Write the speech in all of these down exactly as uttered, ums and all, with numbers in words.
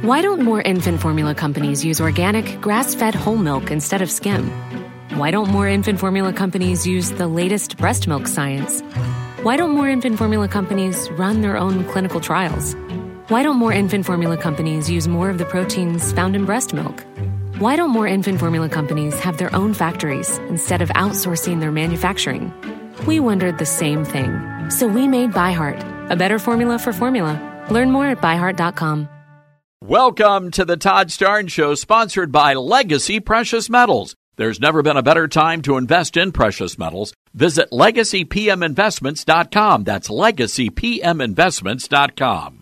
Why don't more infant formula companies use organic, grass-fed whole milk instead of skim? Why don't more infant formula companies use the latest breast milk science? Why don't more infant formula companies run their own clinical trials? Why don't more infant formula companies use more of the proteins found in breast milk? Why don't more infant formula companies have their own factories instead of outsourcing their manufacturing? We wondered the same thing. So we made ByHeart, a better formula for formula. Learn more at by heart dot com. Welcome to the Todd Starnes Show, sponsored by Legacy Precious Metals. There's never been a better time to invest in precious metals. Visit legacy p m investments dot com. That's legacy p m investments dot com.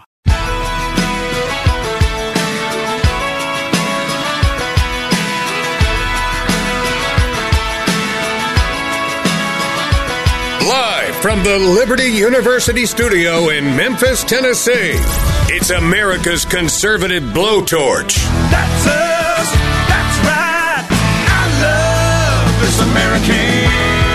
Live from the Liberty University studio in Memphis, Tennessee, it's America's conservative blowtorch. That's us. That's right. I love this American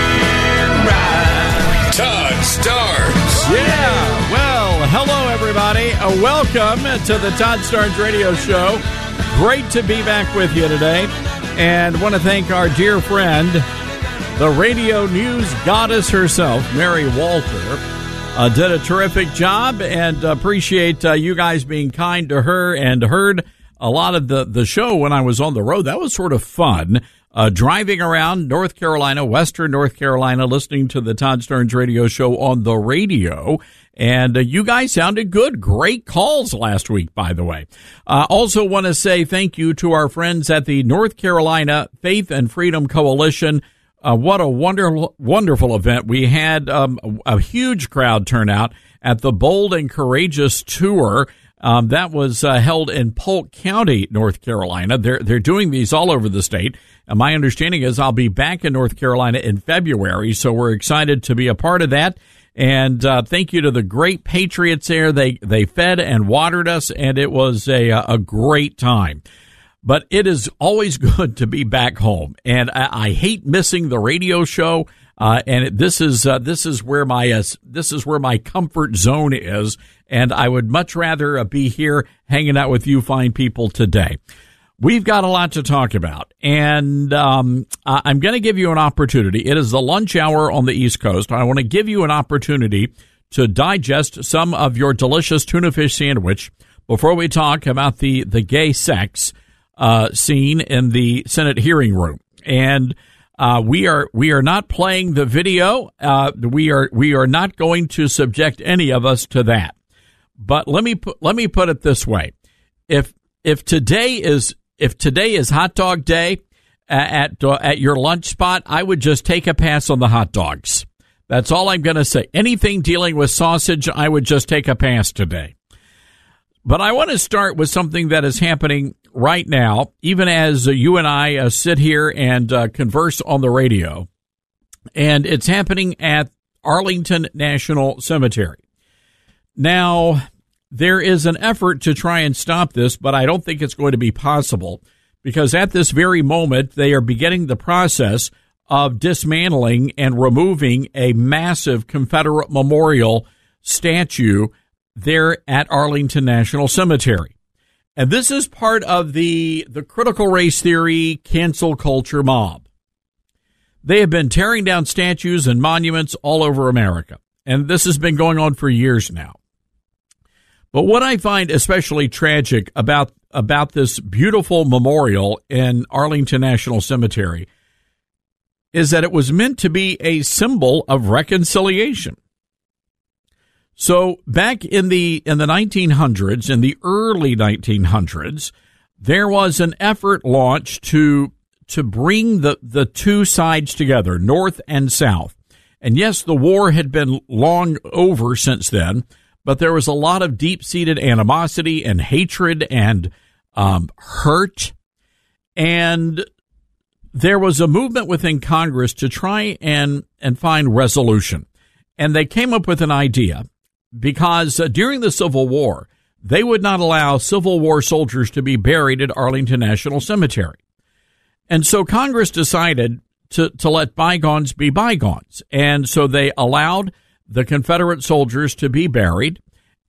ride. Todd Starnes. Yeah, well, hello, everybody. Uh, welcome to the Todd Starnes Radio Show. Great to be back with you today. And want to thank our dear friend, the radio news goddess herself, Mary Walter, uh, did a terrific job, and appreciate uh, you guys being kind to her, and heard a lot of the, the show when I was on the road. That was sort of fun, uh, driving around North Carolina, Western North Carolina, listening to the Todd Starnes Radio Show on the radio. And uh, you guys sounded good. Great calls last week, by the way. Uh, also want to say thank you to our friends at the North Carolina Faith and Freedom Coalition. Uh, what a wonderful, wonderful event. We had um, a, a huge crowd turnout at the Bold and Courageous Tour. Um, that was uh, held in Polk County, North Carolina. They're, they're doing these all over the state. And my understanding is I'll be back in North Carolina in February, so we're excited to be a part of that. And uh, thank you to the great patriots there. They they fed and watered us, and it was a, a great time. But it is always good to be back home, and I, I hate missing the radio show. Uh, and it, this is uh, this is where my uh, this is where my comfort zone is, and I would much rather uh, be here hanging out with you fine people today. We've got a lot to talk about, and um, I'm going to give you an opportunity. It is the lunch hour on the East Coast. I want to give you an opportunity to digest some of your delicious tuna fish sandwich before we talk about the the gay sex Uh, scene in the Senate hearing room. And uh, we are we are not playing the video. Uh, we are we are not going to subject any of us to that. But let me put let me put it this way: if if today is if today is hot dog day at uh, at your lunch spot, I would just take a pass on the hot dogs. That's all I'm going to say. Anything dealing with sausage, I would just take a pass today. But I want to start with something that is happening right now, even as uh, you and I uh, sit here and uh, converse on the radio. And it's happening at Arlington National Cemetery. Now, there is an effort to try and stop this, but I don't think it's going to be possible, because at this very moment, they are beginning the process of dismantling and removing a massive Confederate memorial statue there at Arlington National Cemetery. And this is part of the, the critical race theory cancel culture mob. They have been tearing down statues and monuments all over America, and this has been going on for years now. But what I find especially tragic about, about this beautiful memorial in Arlington National Cemetery is that it was meant to be a symbol of reconciliation. So back in the in the nineteen hundreds, in the early nineteen hundreds, there was an effort launched to to bring the, the two sides together, North and South. And yes, the war had been long over since then, but there was a lot of deep-seated animosity and hatred and um, hurt. And there was a movement within Congress to try and, and find resolution. And they came up with an idea. Because uh, during the Civil War, they would not allow Civil War soldiers to be buried at Arlington National Cemetery. And so Congress decided to, to let bygones be bygones. And so they allowed the Confederate soldiers to be buried.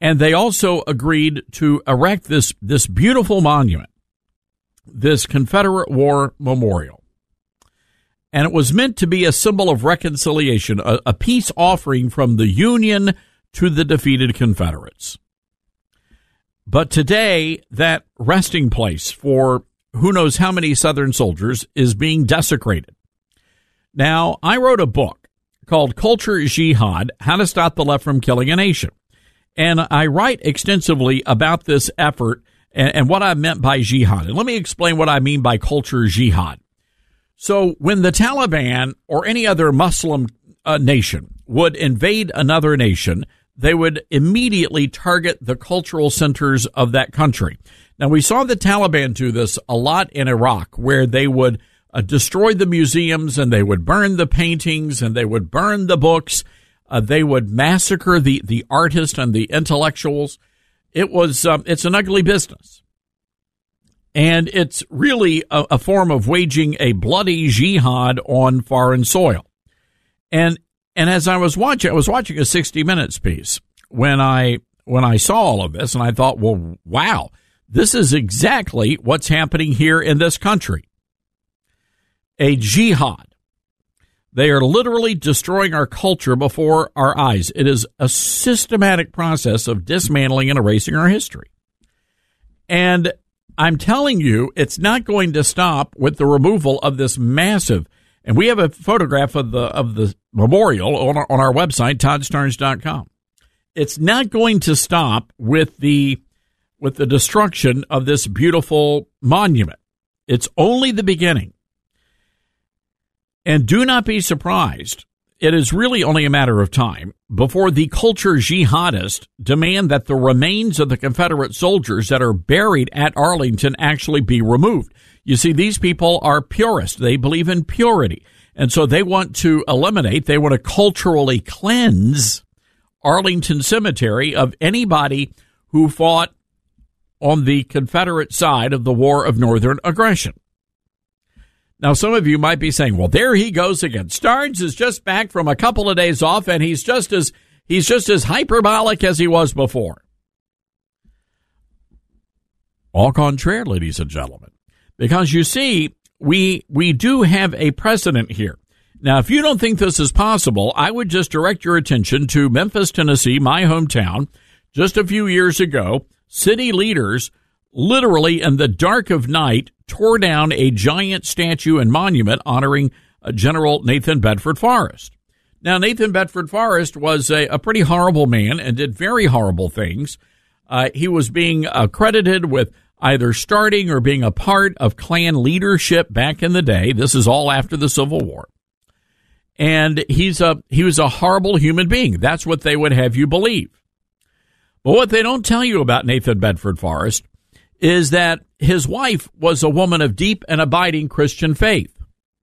And they also agreed to erect this, this beautiful monument, this Confederate War Memorial. And it was meant to be a symbol of reconciliation, a, a peace offering from the Union to the defeated Confederates. But today, that resting place for who knows how many Southern soldiers is being desecrated. Now, I wrote a book called Culture Jihad, How to Stop the Left from Killing a Nation. And I write extensively about this effort and, and what I meant by jihad. And let me explain what I mean by culture jihad. So when the Taliban or any other Muslim uh, nation would invade another nation, they would immediately target the cultural centers of that country. Now, we saw the Taliban do this a lot in Iraq, where they would uh, destroy the museums and they would burn the paintings and they would burn the books. Uh, they would massacre the, the artists and the intellectuals. It was, um, it's an ugly business. And it's really a, a form of waging a bloody jihad on foreign soil. And, and as I was watching, I was watching a sixty minutes piece when I, when I saw all of this, and I thought, well, wow, this is exactly what's happening here in this country. A jihad. They are literally destroying our culture before our eyes. It is a systematic process of dismantling and erasing our history. And I'm telling you, it's not going to stop with the removal of this massive, and we have a photograph of the of the memorial on our, on our website, todd starnes dot com. It's not going to stop with the with the destruction of this beautiful monument. It's only the beginning. And do not be surprised. It is really only a matter of time before the culture jihadists demand that the remains of the Confederate soldiers that are buried at Arlington actually be removed. You see, these people are purists. They believe in purity. And so they want to eliminate, they want to culturally cleanse Arlington Cemetery of anybody who fought on the Confederate side of the War of Northern Aggression. Now, some of you might be saying, well, there he goes again. Starnes is just back from a couple of days off, and he's just as he's just as hyperbolic as he was before. Au contraire, ladies and gentlemen, because you see, we we do have a precedent here. Now, if you don't think this is possible, I would just direct your attention to Memphis, Tennessee, my hometown. Just a few years ago, city leaders literally in the dark of night tore down a giant statue and monument honoring uh, General Nathan Bedford Forrest. Now, Nathan Bedford Forrest was a, a pretty horrible man and did very horrible things. Uh, he was being uh, credited with either starting or being a part of Klan leadership back in the day. This is all after the Civil War. And he's a he was a horrible human being. That's what they would have you believe. But what they don't tell you about Nathan Bedford Forrest is that his wife was a woman of deep and abiding Christian faith.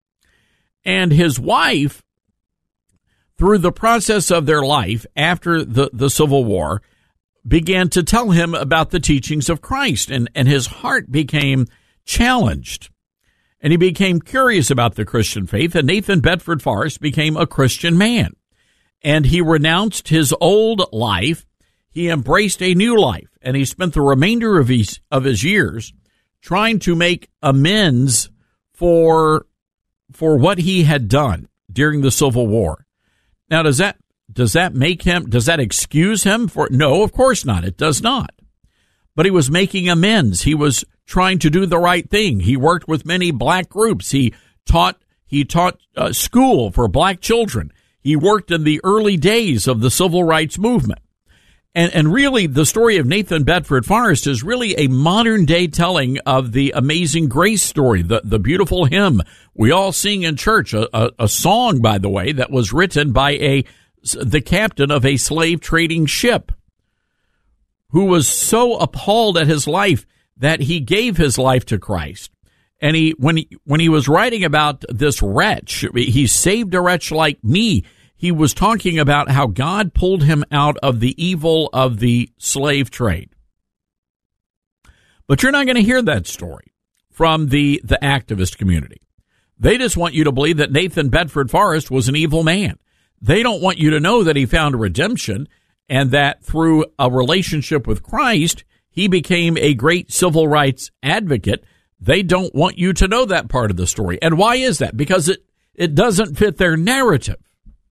And his wife, through the process of their life after the, the Civil War, began to tell him about the teachings of Christ, and, and his heart became challenged. And he became curious about the Christian faith, and Nathan Bedford Forrest became a Christian man. And he renounced his old life. He embraced a new life, and he spent the remainder of his, of his years trying to make amends for, for what he had done during the Civil War. Now, does that, does that make him, does that excuse him for, no, of course not. It does not. But he was making amends. He was trying to do the right thing. He worked with many black groups. He taught, he taught uh, school for black children. He worked in the early days of the civil rights movement. And, and really, the story of Nathan Bedford Forrest is really a modern-day telling of the Amazing Grace story, the, the beautiful hymn we all sing in church, a, a, a song, by the way, that was written by a the captain of a slave-trading ship who was so appalled at his life that he gave his life to Christ. And he when he, when he was writing about this wretch, he saved a wretch like me. He was talking about how God pulled him out of the evil of the slave trade. But you're not going to hear that story from the, the activist community. They just want you to believe that Nathan Bedford Forrest was an evil man. They don't want you to know that he found redemption and that through a relationship with Christ, he became a great civil rights advocate. They don't want you to know that part of the story. And why is that? Because it, it doesn't fit their narrative.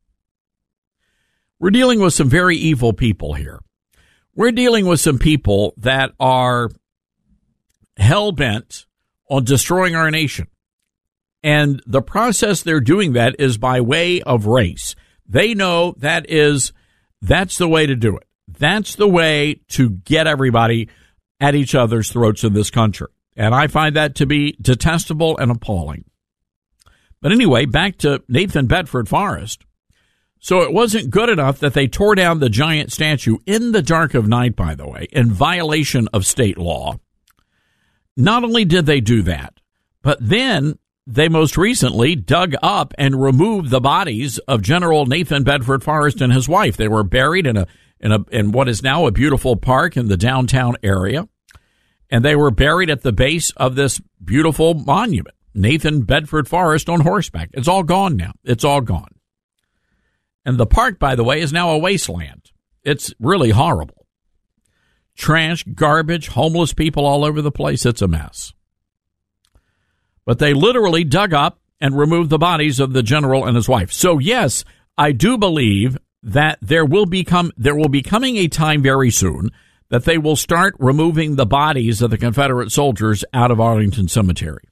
We're dealing with some very evil people here. We're dealing with some people that are hell-bent on destroying our nation. And the process they're doing that is by way of race. They know that is, that's the way to do it. That's the way to get everybody at each other's throats in this country. And I find that to be detestable and appalling. But anyway, back to Nathan Bedford Forrest. So it wasn't good enough that they tore down the giant statue in the dark of night, by the way, in violation of state law. Not only did they do that, but then they most recently dug up and removed the bodies of General Nathan Bedford Forrest and his wife. They were buried in a in a in what is now a beautiful park in the downtown area, and they were buried at the base of this beautiful monument, Nathan Bedford Forrest on horseback. It's all gone now. It's all gone. And the park, by the way, is now a wasteland. It's really horrible. Trash, garbage, homeless people all over the place. It's a mess. But they literally dug up and removed the bodies of the general and his wife. So, yes, I do believe that there will become there will be coming a time very soon that they will start removing the bodies of the Confederate soldiers out of Arlington Cemetery.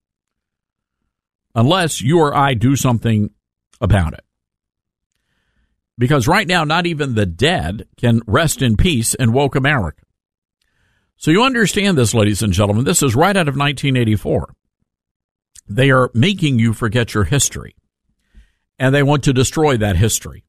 Unless you or I do something about it. Because right now, not even the dead can rest in peace in woke America. So you understand this, ladies and gentlemen. This is right out of nineteen eighty-four. They are making you forget your history. And they want to destroy that history.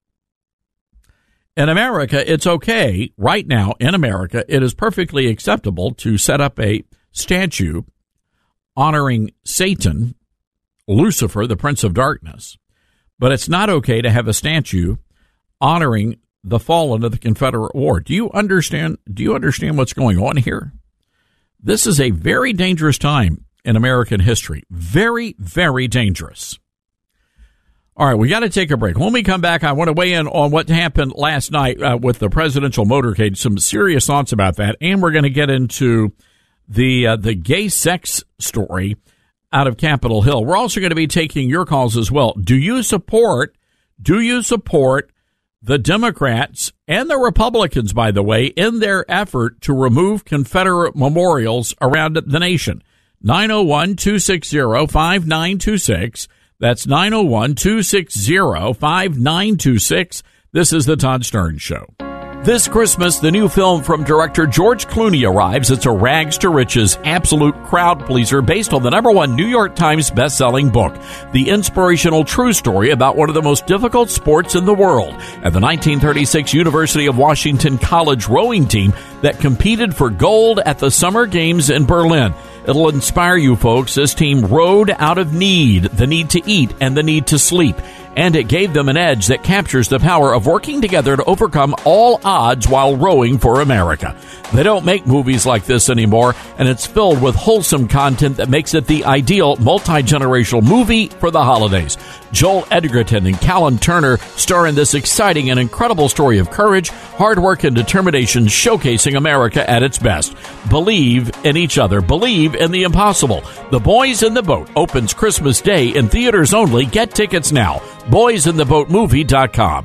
In America, it's okay. Right now, in America, it is perfectly acceptable to set up a statue honoring Satan, Lucifer, the Prince of Darkness. But it's not okay to have a statue honoring the fallen of the Confederate War. Do you understand? Do you understand what's going on here? This is a very dangerous time in American history. Very, very dangerous. All right, we got to take a break. When we come back, I want to weigh in on what happened last night uh, with the presidential motorcade. Some serious thoughts about that, and we're going to get into the uh, the gay sex story out of Capitol Hill. We're also going to be taking your calls as well. Do you support? Do you support the Democrats and the Republicans, by the way, in their effort to remove Confederate memorials around the nation? nine oh one, two six zero, five nine two six. That's nine oh one, two six zero, five nine two six. This is the Todd Stern Show. This Christmas, the new film from director George Clooney arrives. It's a rags to riches, absolute crowd pleaser based on the number one New York Times best-selling book, the inspirational true story about one of the most difficult sports in the world, and the nineteen thirty-six University of Washington College rowing team that competed for gold at the Summer Games in Berlin. It'll inspire you, folks. This team rode out of need, the need to eat and the need to sleep. And it gave them an edge that captures the power of working together to overcome all odds while rowing for America. They don't make movies like this anymore, and it's filled with wholesome content that makes it the ideal multi-generational movie for the holidays. Joel Edgerton and Callum Turner star in this exciting and incredible story of courage, hard work, and determination, showcasing America at its best. Believe in each other. Believe in the impossible. The Boys in the Boat opens Christmas Day in theaters only. Get tickets now. boys in the boat movie dot com.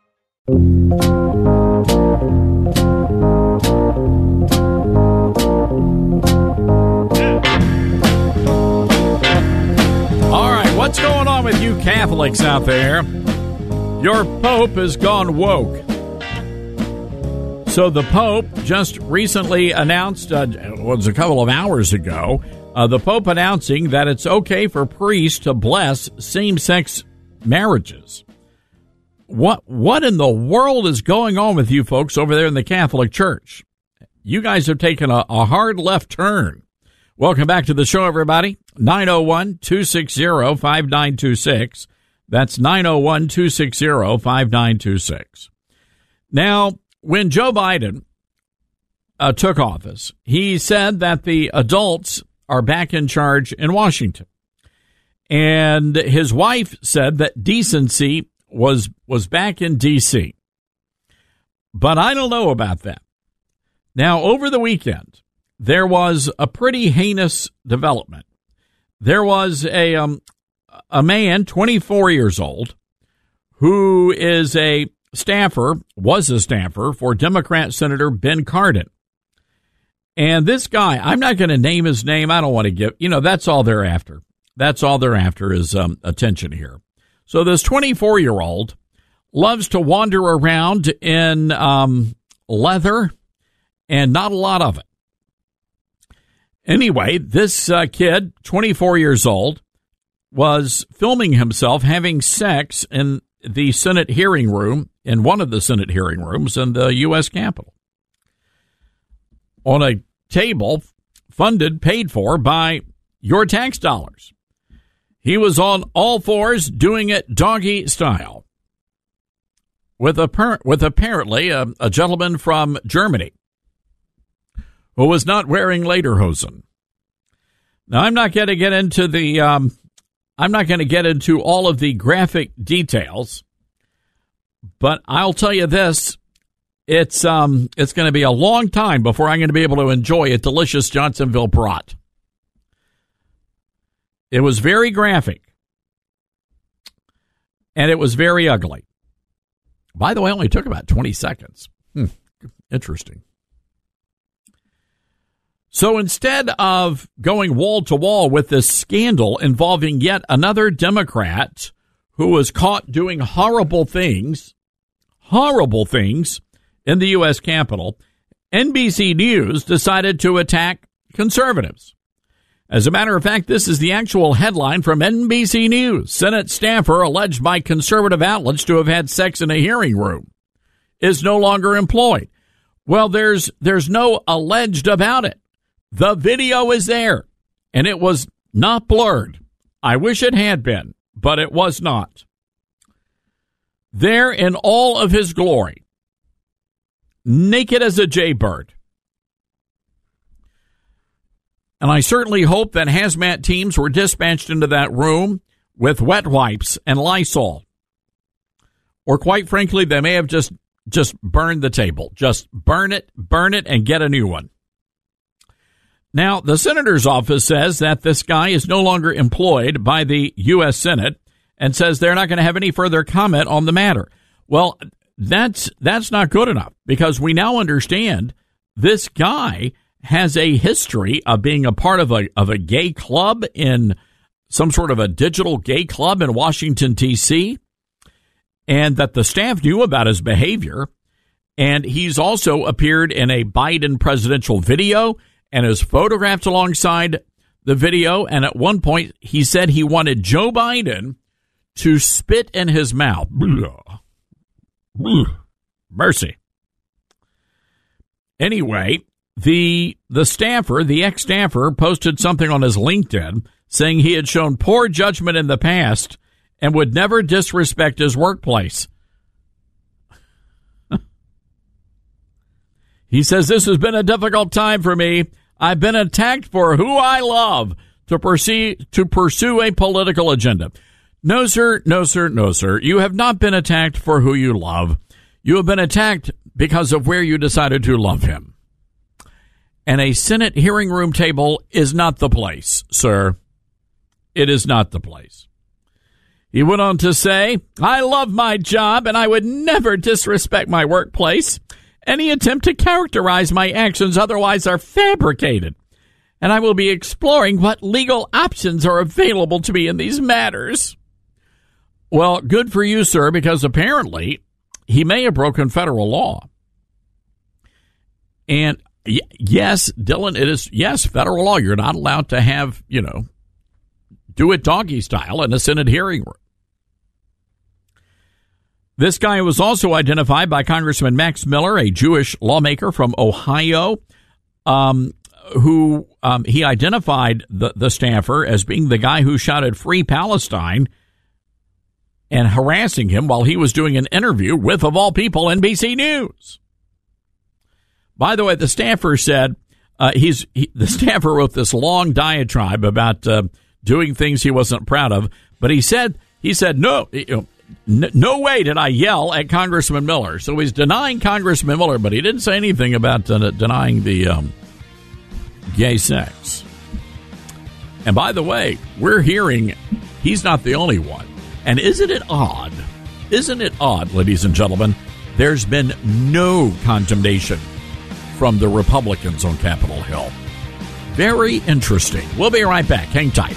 All right, what's going on with you Catholics out there? Your Pope has gone woke. So the Pope just recently announced, uh, it was a couple of hours ago, uh, the Pope announcing that it's okay for priests to bless same-sex marriages. What what in the world is going on with you folks over there in the Catholic Church? You guys have taken a, a hard left turn. Welcome back to the show, everybody. nine oh one, two six zero, five nine two six. That's nine oh one, two six zero, five nine two six. Now, when Joe Biden uh, took office, he said that the adults are back in charge in Washington. And his wife said that decency was was back in D C But I don't know about that. Now, over the weekend, there was a pretty heinous development. There was a um, a man, twenty-four years old, who is a staffer, was a staffer for Democrat Senator Ben Cardin. And this guy, I'm not going to name his name. I don't want to give, you know, that's all they're after. That's all they're after is um, attention here. So this twenty-four-year-old loves to wander around in um, leather and not a lot of it. Anyway, this uh, kid, twenty-four years old, was filming himself having sex in the Senate hearing room, in one of the Senate hearing rooms in the U S Capitol, on a table funded, paid for by your tax dollars. He was on all fours doing it doggy style with, a, with apparently a, a gentleman from Germany who was not wearing lederhosen. Now, I'm not going to get into the, um, I'm not going to get into all of the graphic details, but I'll tell you this. It's um it's going to be a long time before I'm going to be able to enjoy a delicious Johnsonville brat. It was very graphic, and it was very ugly. By the way, it only took about twenty seconds. Hmm, interesting. So instead of going wall to wall with this scandal involving yet another Democrat who was caught doing horrible things, horrible things, in the U S Capitol, N B C News decided to attack conservatives. As a matter of fact, this is the actual headline from N B C News. Senate staffer alleged by conservative outlets to have had sex in a hearing room is no longer employed. Well, there's there's no alleged about it. The video is there, and it was not blurred. I wish it had been, but it was not. There in all of his glory. Naked as a jaybird. And I certainly hope that hazmat teams were dispatched into that room with wet wipes and Lysol. Or quite frankly, they may have just, just burned the table. Just burn it, burn it, and get a new one. Now, the senator's office says that this guy is no longer employed by the U S Senate and says they're not going to have any further comment on the matter. Well, That's that's not good enough, because we now understand this guy has a history of being a part of a of a gay club in some sort of a digital gay club in Washington, D C, and that the staff knew about his behavior. And he's also appeared in a Biden presidential video and is photographed alongside the video. And at one point, he said he wanted Joe Biden to spit in his mouth. Mercy. Anyway, the the staffer, the ex-staffer, posted something on his LinkedIn saying he had shown poor judgment in the past and would never disrespect his workplace. He says, "This has been a difficult time for me. I've been attacked for who I love to pursue, to pursue a political agenda." No, sir. No, sir. No, sir. You have not been attacked for who you love. You have been attacked because of where you decided to love him. And a Senate hearing room table is not the place, sir. It is not the place. He went on to say, "I love my job and I would never disrespect my workplace. Any attempt to characterize my actions otherwise are fabricated. And I will be exploring what legal options are available to me in these matters." Well, good for you, sir, because apparently he may have broken federal law. And y- yes, Dylan, it is, yes, federal law. You're not allowed to have, you know, do it doggy style in a Senate hearing room. This guy was also identified by Congressman Max Miller, a Jewish lawmaker from Ohio, um, who um, he identified the, the staffer as being the guy who shouted "Free Palestine" and harassing him while he was doing an interview with, of all people, N B C News. By the way, the staffer said, uh, he's he, the staffer wrote this long diatribe about uh, doing things he wasn't proud of, but he said, he said, no, you know, n- no way did I yell at Congressman Miller. So he's denying Congressman Miller, but he didn't say anything about uh, denying the um, gay sex. And by the way, we're hearing he's not the only one. And isn't it odd? Isn't it odd, ladies and gentlemen? There's been no condemnation from the Republicans on Capitol Hill. Very interesting. We'll be right back. Hang tight.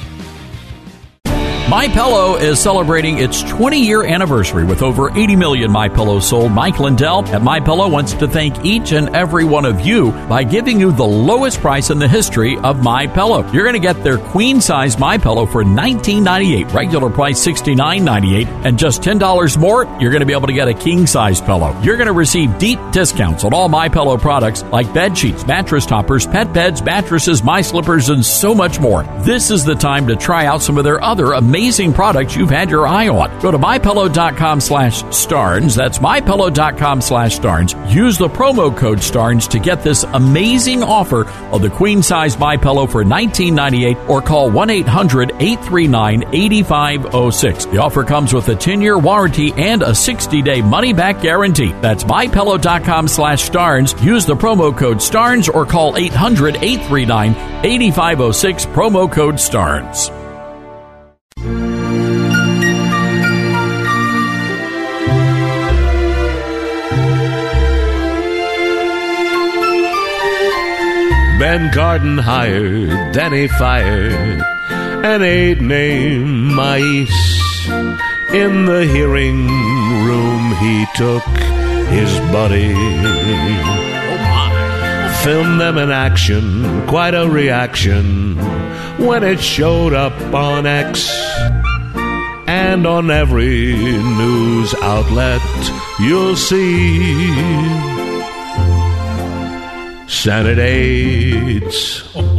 MyPillow is celebrating its twenty-year anniversary with over eighty million MyPillows sold. Mike Lindell at MyPillow wants to thank each and every one of you by giving you the lowest price in the history of MyPillow. You're going to get their queen-size MyPillow for nineteen ninety-eight dollars. Regular price sixty-nine ninety-eight dollars. And just ten dollars more, you're going to be able to get a king-size pillow. You're going to receive deep discounts on all MyPillow products like bed sheets, mattress toppers, pet beds, mattresses, my slippers, and so much more. This is the time to try out some of their other amazing Amazing products you've had your eye on. Go to MyPillow.com slash Starnes. That's MyPillow.com slash Starnes. Use the promo code Starnes to get this amazing offer of the queen-size MyPillow for nineteen ninety-eight dollars or call one eight hundred eight three nine eight five zero six. The offer comes with a ten-year warranty and a sixty-day money-back guarantee. That's MyPillow.com slash Starnes. Use the promo code Starnes or call eight hundred eight three nine eight five zero six. Promo code Starnes. Ben Garden hired, then he fired an aide named Mais. In the hearing room he took his buddy. Oh my. Filmed them in action, quite a reaction when it showed up on X. And on every news outlet you'll see Senate aides,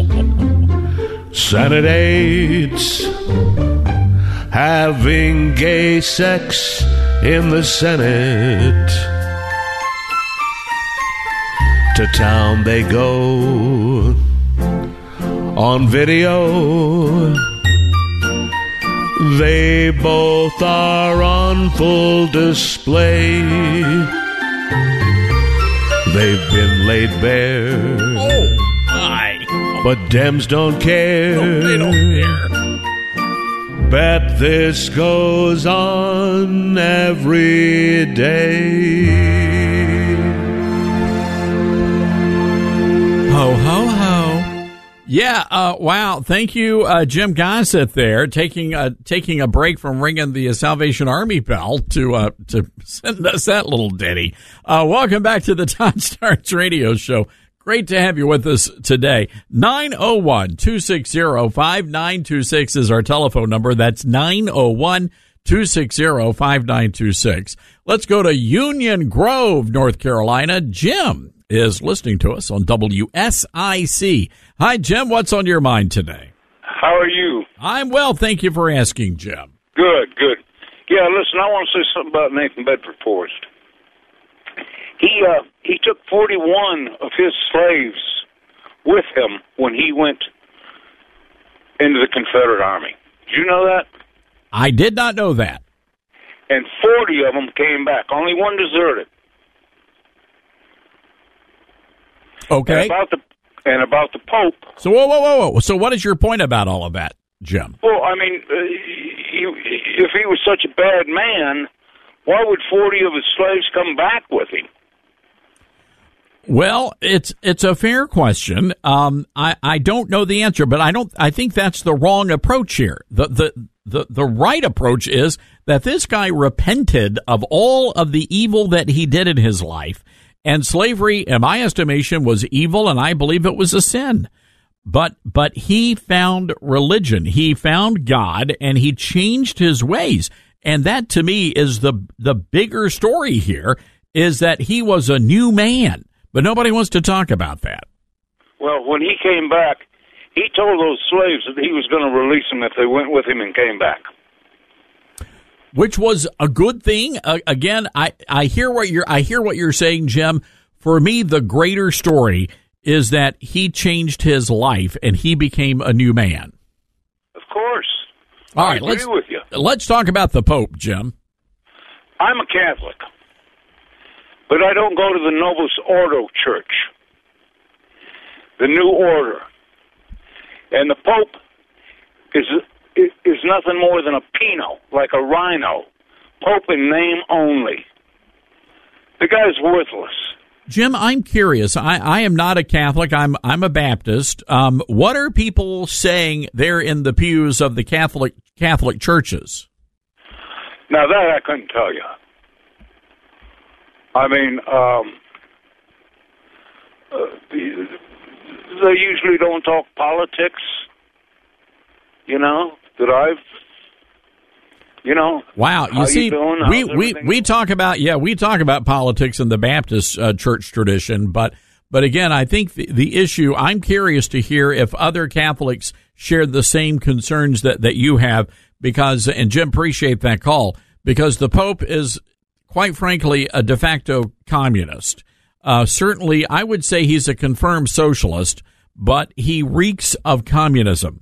Senate aides having gay sex in the Senate. To town they go on video. They both are on full display. They've been laid bare. Oh, my. But Dems don't care. No, they don't care. Bet this goes on every day. Ho, ho, ho. Yeah, uh, wow. Thank you, uh, Jim Gossett there, taking, uh, taking a break from ringing the Salvation Army bell to uh, to send us that little ditty. Uh, welcome back to the Todd Starnes Radio Show. Great to have you with us today. nine oh one, two six zero, five nine two six is our telephone number. That's nine oh one, two six zero, five nine two six. Let's go to Union Grove, North Carolina. Jim is listening to us on W S I C. Hi, Jim. What's on your mind today? How are you? I'm well. Thank you for asking, Jim. Good, good. Yeah, listen, I want to say something about Nathan Bedford Forrest. He uh, he took forty-one of his slaves with him when he went into the Confederate Army. Did you know that? I did not know that. And forty of them came back. Only one deserted. Okay. And about the and about the Pope. So whoa, whoa, whoa, whoa. So what is your point about all of that, Jim? Well, I mean, uh, he, if he was such a bad man, why would forty of his slaves come back with him? Well, it's it's a fair question. Um, I, I don't know the answer, but I don't. I think that's the wrong approach here. The the the the right approach is that this guy repented of all of the evil that he did in his life, and slavery, in my estimation, was evil, and I believe it was a sin. But but he found religion, he found God, and he changed his ways, and that to me is the the bigger story here. Is that he was a new man. But nobody wants to talk about that. Well, when he came back, he told those slaves that he was going to release them if they went with him and came back. Which was a good thing. Uh, again, I, I hear what you're I hear what you're saying, Jim. For me, the greater story is that he changed his life and he became a new man. Of course. All I right, agree let's with you. let's talk about the Pope, Jim. I'm a Catholic, but I don't go to the Novus Ordo Church, the New Order. And the Pope is is nothing more than a Pino, like a rhino. Pope in name only. The guy's worthless. Jim, I'm curious. I, I am not a Catholic. I'm I'm a Baptist. Um, what are people saying there in the pews of the Catholic Catholic churches? Now that I couldn't tell you. I mean, um, uh, they usually don't talk politics. You know that I've. You know, wow. You see, you we, we, we talk about, yeah, we talk about politics in the Baptist uh, church tradition. But, but again, I think the, the issue, I'm curious to hear if other Catholics share the same concerns that, that you have, because, and Jim, appreciate that call, because the Pope is, quite frankly, a de facto communist. Uh, certainly, I would say he's a confirmed socialist, but he reeks of communism.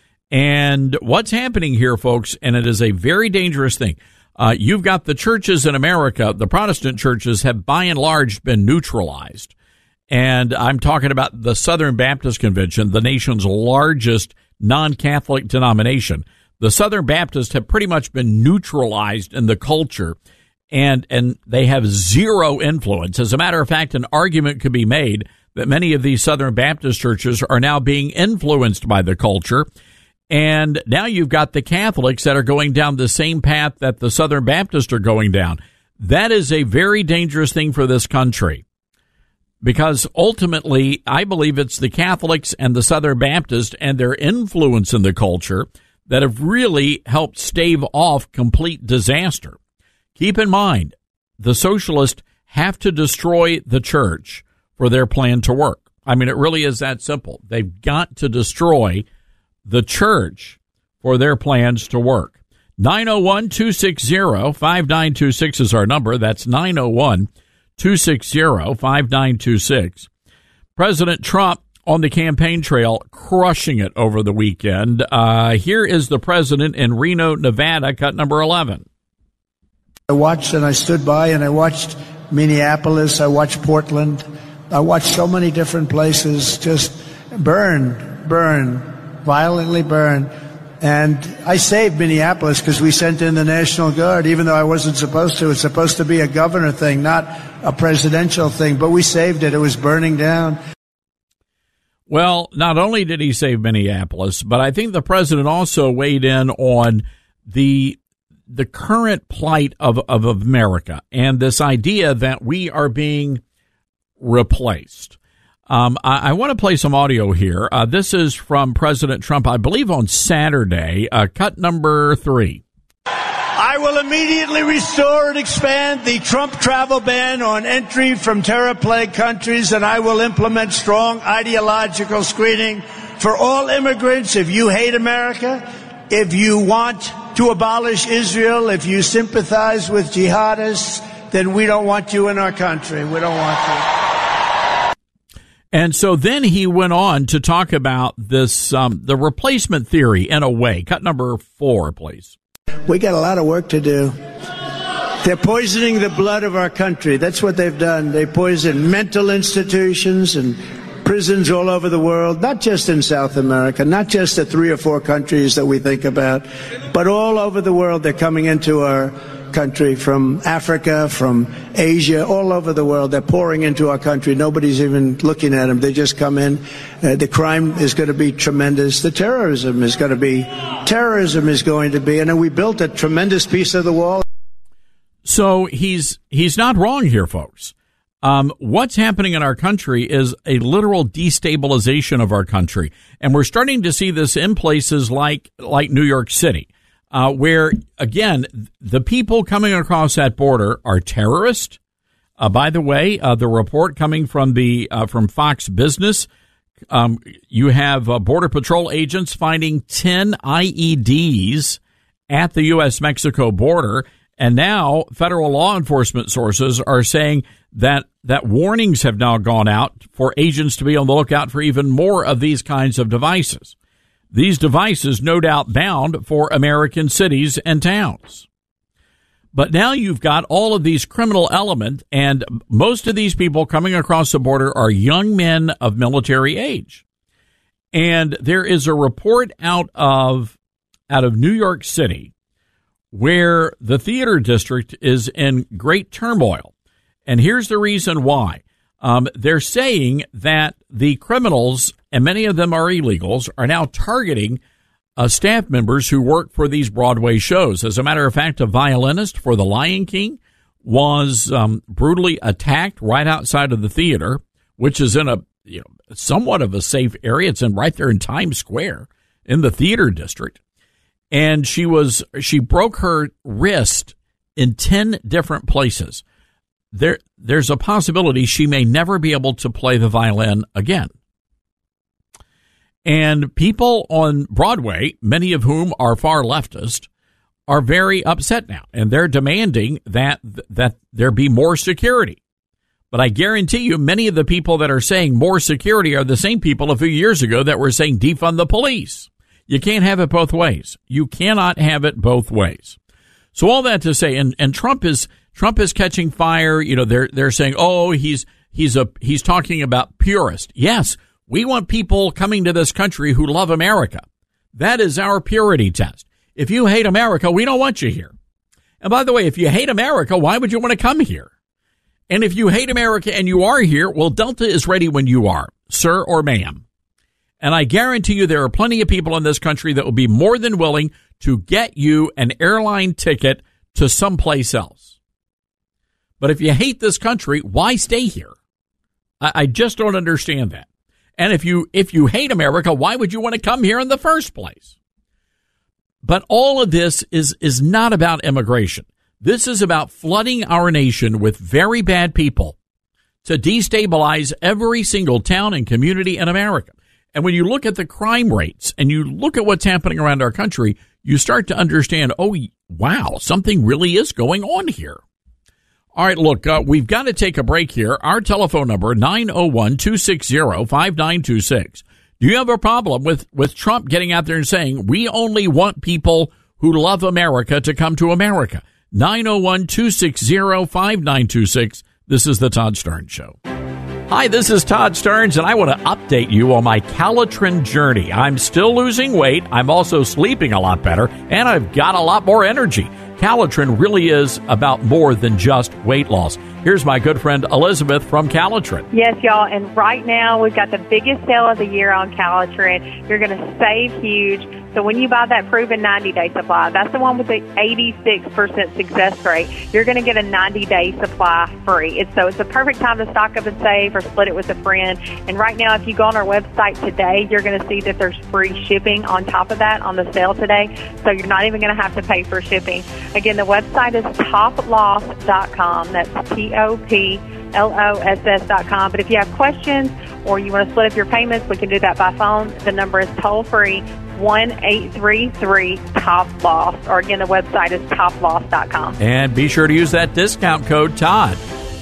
And what's happening here, folks, and it is a very dangerous thing. Uh, you've got the churches in America, the Protestant churches have by and large been neutralized. And I'm talking about the Southern Baptist Convention, the nation's largest non-Catholic denomination. The Southern Baptists have pretty much been neutralized in the culture, and, and they have zero influence. As a matter of fact, an argument could be made that many of these Southern Baptist churches are now being influenced by the culture. And now you've got the Catholics that are going down the same path that the Southern Baptists are going down. That is a very dangerous thing for this country, because ultimately I believe it's the Catholics and the Southern Baptists and their influence in the culture that have really helped stave off complete disaster. Keep in mind, the socialists have to destroy the church for their plan to work. I mean, it really is that simple. They've got to destroy the church for their plans to work. nine oh one, two six zero, five nine two six is our number. That's nine oh one, two six zero, five nine two six. President Trump on the campaign trail, crushing it over the weekend. Uh, here is the president in Reno, Nevada, cut number eleven. I watched and I stood by and I watched Minneapolis. I watched Portland. I watched so many different places just burn, burn. violently burned. And I saved Minneapolis because we sent in the National Guard, even though I wasn't supposed to. It's supposed to be a governor thing, not a presidential thing. But we saved it. It was burning down. Well, not only did he save Minneapolis, but I think the president also weighed in on the the current plight of, of America and this idea that we are being replaced. Um, I, I want to play some audio here. Uh, this is from President Trump, I believe on Saturday, uh, cut number three. I will immediately restore and expand the Trump travel ban on entry from terror-plagued countries, and I will implement strong ideological screening for all immigrants. If you hate America, if you want to abolish Israel, if you sympathize with jihadists, then we don't want you in our country. We don't want you. And so then he went on to talk about this, um, the replacement theory in a way. Cut number four, please. We got a lot of work to do. They're poisoning the blood of our country. That's what they've done. They poison mental institutions and prisons all over the world, not just in South America, not just the three or four countries that we think about, but all over the world. They're coming into our country from Africa, from Asia, all over the world. They're pouring into our country. Nobody's even looking at them. They just come in. Uh, the crime is going to be tremendous. The terrorism is going to be, terrorism is going to be, and then we built a tremendous piece of the wall. So he's he's not wrong here, folks. Um, what's happening in our country is a literal destabilization of our country, and we're starting to see this in places like like New York City. Uh, where, again, the people coming across that border are terrorists. Uh, by the way, uh, the report coming from the uh, from Fox Business, um, you have uh, Border Patrol agents finding ten I E Ds at the U S Mexico border, and now federal law enforcement sources are saying that that warnings have now gone out for agents to be on the lookout for even more of these kinds of devices. These devices, no doubt, bound for American cities and towns. But now you've got all of these criminal elements, and most of these people coming across the border are young men of military age. And there is a report out of out of New York City where the theater district is in great turmoil. And here's the reason why. Um, they're saying that the criminals, and many of them are illegals, are now targeting uh, staff members who work for these Broadway shows. As a matter of fact, a violinist for The Lion King was um, brutally attacked right outside of the theater, which is in a you know somewhat of a safe area. It's in right there in Times Square in the theater district. And she was she broke her wrist in ten different places. There, there's a possibility she may never be able to play the violin again. And people on Broadway, many of whom are far leftist, are very upset now, and they're demanding that that there be more security. But I guarantee you, many of the people that are saying more security are the same people a few years ago that were saying defund the police. You can't have it both ways. You cannot have it both ways. So all that to say, and, and Trump is Trump is catching fire. You know, they're they're saying, oh, he's he's a he's talking about purist. Yes, we want people coming to this country who love America. That is our purity test. If you hate America, we don't want you here. And by the way, if you hate America, why would you want to come here? And if you hate America and you are here, well, Delta is ready when you are, sir or ma'am. And I guarantee you there are plenty of people in this country that will be more than willing to get you an airline ticket to someplace else. But if you hate this country, why stay here? I, I just don't understand that. And if you if you hate America, why would you want to come here in the first place? But all of this is is not about immigration. This is about flooding our nation with very bad people to destabilize every single town and community in America. And when you look at the crime rates and you look at what's happening around our country, you start to understand, oh, wow, something really is going on here. All right, look, uh, we've got to take a break here. Our telephone number, nine oh one, two six zero, five nine two six. Do you have a problem with, with Trump getting out there and saying, we only want people who love America to come to America? nine oh one, two six zero, five nine two six. This is the Todd Starnes Show. Hi, this is Todd Starnes, and I want to update you on my Calitrin journey. I'm still losing weight. I'm also sleeping a lot better, and I've got a lot more energy. Calitrin really is about more than just weight loss. Here's my good friend Elizabeth from Calitrin. Yes, y'all, and right now we've got the biggest sale of the year on Calitrin. You're going to save huge. So when you buy that proven ninety-day supply, that's the one with the eighty-six percent success rate, you're going to get a ninety-day supply free. It's, so it's the perfect time to stock up and save or split it with a friend. And right now, if you go on our website today, you're going to see that there's free shipping on top of that on the sale today. So you're not even going to have to pay for shipping. Again, the website is top loss dot com. That's T O P L O S S dot com. But if you have questions or you want to split up your payments, we can do that by phone. The number is toll-free, one eight three three, top loss. Or again, the website is top loss dot com. And be sure to use that discount code Todd.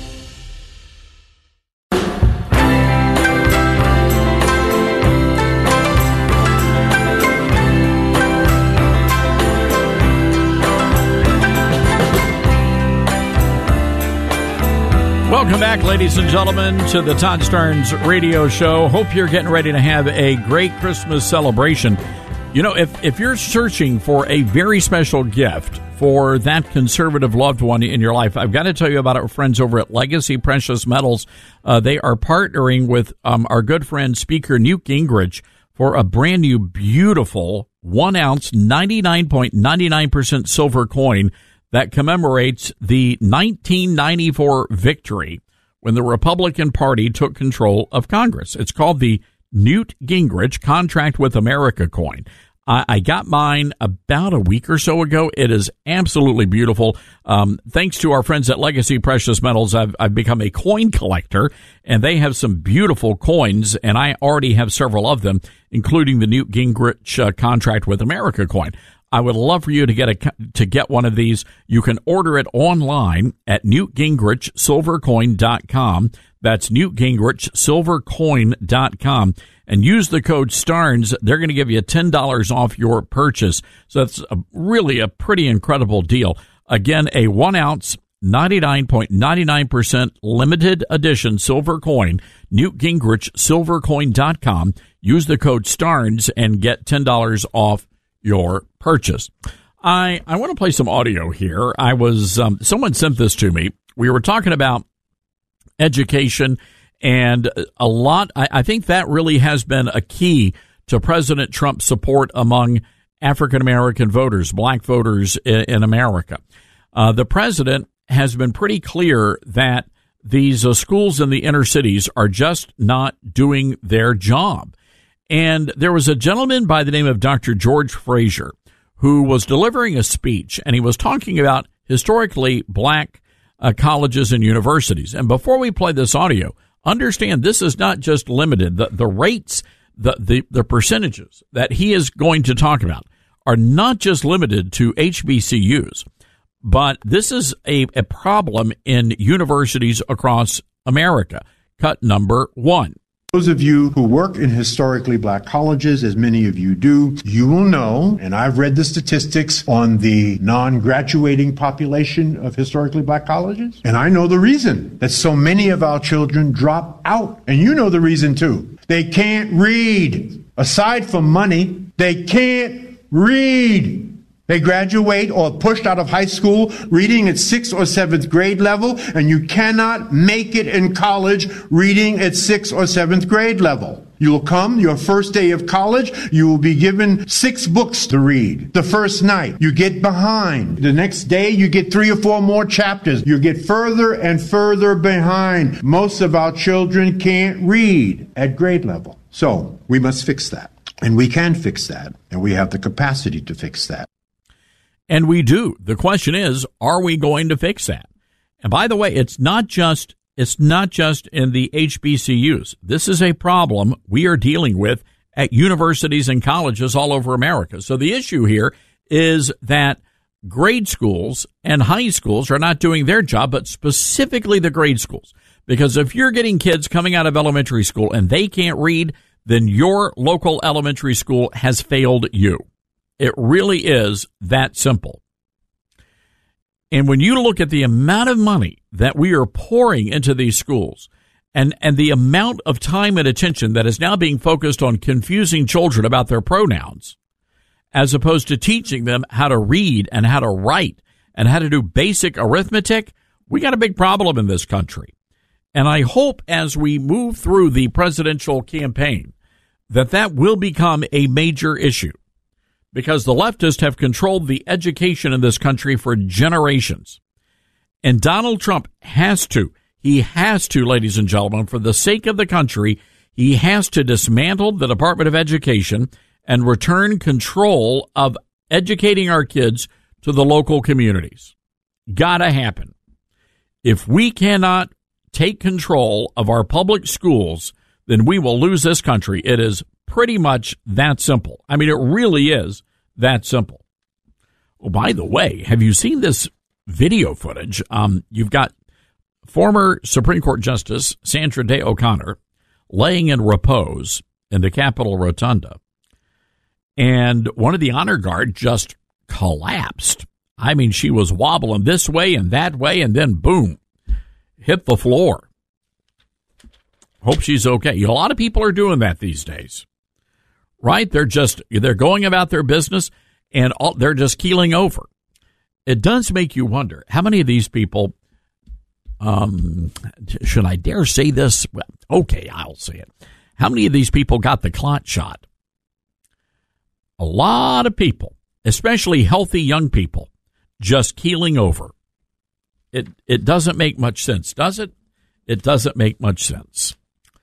Welcome back, ladies and gentlemen, to the Todd Starnes Radio Show. Hope you're getting ready to have a great Christmas celebration. You know, if, if you're searching for a very special gift for that conservative loved one in your life, I've got to tell you about our friends over at Legacy Precious Metals. Uh, they are partnering with um, our good friend, Speaker Newt Gingrich, for a brand new, beautiful one ounce, ninety-nine point nine nine percent silver coin that commemorates the nineteen ninety-four victory when the Republican Party took control of Congress. It's called the Newt Gingrich Contract with America coin. I, I got mine about a week or so ago. It is absolutely beautiful. Um, thanks to our friends at Legacy Precious Metals, I've, I've become a coin collector, and they have some beautiful coins, and I already have several of them, including the Newt Gingrich uh, Contract with America coin. I would love for you to get a to get one of these. You can order it online at newt gingrich silver coin dot com. That's newt gingrich silver coin dot com. And use the code Starnes. They're going to give you ten dollars off your purchase. So that's a, really a pretty incredible deal. Again, a one ounce, ninety-nine point nine nine percent limited edition silver coin, Newt Gingrich silver coin dot com. Use the code STARNS and get ten dollars off your purchase. I, I want to play some audio here. I was, um, someone sent this to me. We were talking about education, and a lot, I, I think that really has been a key to President Trump's support among African-American voters, black voters in, in America. Uh, the president has been pretty clear that these uh, schools in the inner cities are just not doing their job. And there was a gentleman by the name of Doctor George Fraser who was delivering a speech, and he was talking about historically black uh, colleges and universities. And before we play this audio, understand this is not just limited. The, the rates, the, the, the percentages that he is going to talk about are not just limited to H B C Us, but this is a, a problem in universities across America. Cut number one. Those of you who work in historically black colleges, as many of you do, you will know, and I've read the statistics on the non-graduating population of historically black colleges, and I know the reason that so many of our children drop out. And you know the reason too. They can't read. Aside from money, they can't read. They graduate or pushed out of high school reading at sixth or seventh grade level, and you cannot make it in college reading at sixth or seventh grade level. You will come your first day of college, you will be given six books to read. The first night, you get behind. The next day, you get three or four more chapters. You get further and further behind. Most of our children can't read at grade level. So we must fix that. And we can fix that. And we have the capacity to fix that. And we do. The question is, are we going to fix that? And by the way, it's not just it's not just in the H B C Us. This is a problem we are dealing with at universities and colleges all over America. So the issue here is that grade schools and high schools are not doing their job, but specifically the grade schools. Because if you're getting kids coming out of elementary school and they can't read, then your local elementary school has failed you. It really is that simple. And when you look at the amount of money that we are pouring into these schools and, and the amount of time and attention that is now being focused on confusing children about their pronouns, as opposed to teaching them how to read and how to write and how to do basic arithmetic, we got a big problem in this country. And I hope as we move through the presidential campaign that that will become a major issue. Because the leftists have controlled the education in this country for generations. And Donald Trump has to, he has to, ladies and gentlemen, for the sake of the country, he has to dismantle the Department of Education and return control of educating our kids to the local communities. Gotta happen. If we cannot take control of our public schools, then we will lose this country. It is pretty much that simple. I mean, it really is that simple. Oh, by the way, have you seen this video footage? Um, you've got former Supreme Court Justice Sandra Day O'Connor laying in repose in the Capitol Rotunda, and one of the honor guard just collapsed. I mean, she was wobbling this way and that way, and then boom, hit the floor. Hope she's okay. A lot of people are doing that these days. Right? They're just, they're going about their business and all, they're just keeling over. It does make you wonder how many of these people, um, should I dare say this? Well, okay, I'll say it. How many of these people got the clot shot? A lot of people, especially healthy young people, just keeling over. It, it doesn't make much sense, does it? It doesn't make much sense.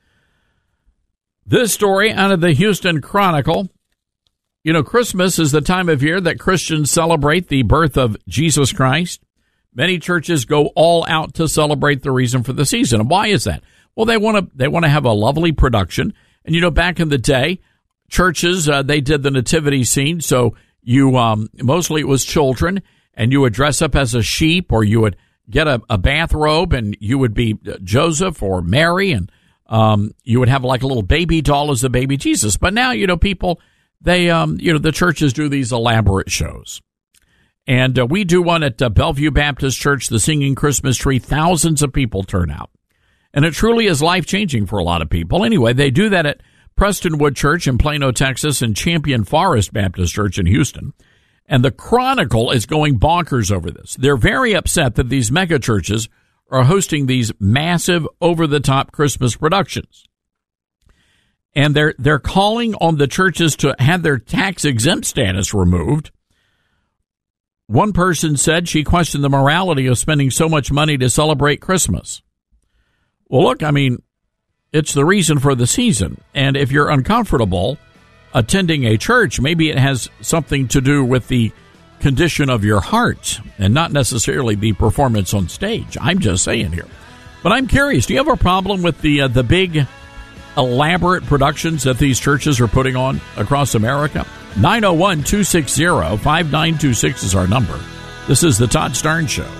This story out of the Houston Chronicle. You know, Christmas is the time of year that Christians celebrate the birth of Jesus Christ. Many churches go all out to celebrate the reason for the season. And why is that? Well, they want to they want to have a lovely production. And, you know, back in the day, churches, uh, they did the nativity scene. So you um, mostly it was children, and you would dress up as a sheep, or you would get a, a bathrobe, and you would be Joseph or Mary, and Um, you would have like a little baby doll as the baby Jesus. But now, you know, people, they, um, you know, the churches do these elaborate shows. And uh, we do one at uh, Bellevue Baptist Church, the Singing Christmas Tree. Thousands of people turn out. And it truly is life-changing for a lot of people. Anyway, they do that at Prestonwood Church in Plano, Texas, and Champion Forest Baptist Church in Houston. And the Chronicle is going bonkers over this. They're very upset that these mega churches are hosting these massive, over-the-top Christmas productions. And they're they're calling on the churches to have their tax-exempt status removed. One person said she questioned the morality of spending so much money to celebrate Christmas. Well, look, I mean, it's the reason for the season. And if you're uncomfortable attending a church, maybe it has something to do with the condition of your heart and not necessarily the performance on stage. I'm just saying here. But I'm curious, do you have a problem with the uh, the big elaborate productions that these churches are putting on across America? nine oh one, two six zero, five nine two six is our number. This is the Todd Starnes Show.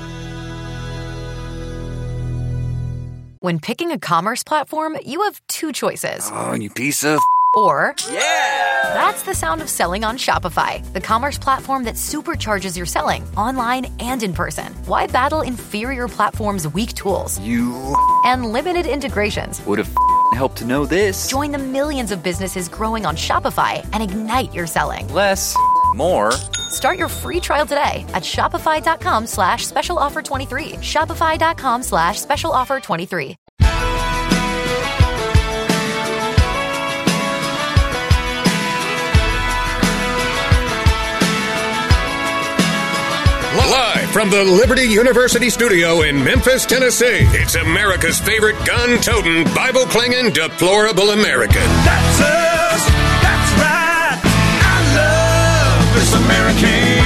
When picking a commerce platform, you have two choices. Oh, you piece of... Or... Yeah! That's the sound of selling on Shopify, the commerce platform that supercharges your selling, online and in person. Why battle inferior platforms' weak tools? You... And limited integrations. Would have helped to know this. Join the millions of businesses growing on Shopify and ignite your selling. Less... more. Start your free trial today at shopify.com slash special offer 23. Shopify.com slash special offer 23. Live from the Liberty University studio in Memphis, Tennessee, it's America's favorite gun-toting, Bible-clinging, deplorable American. That's us. That's right. I love this American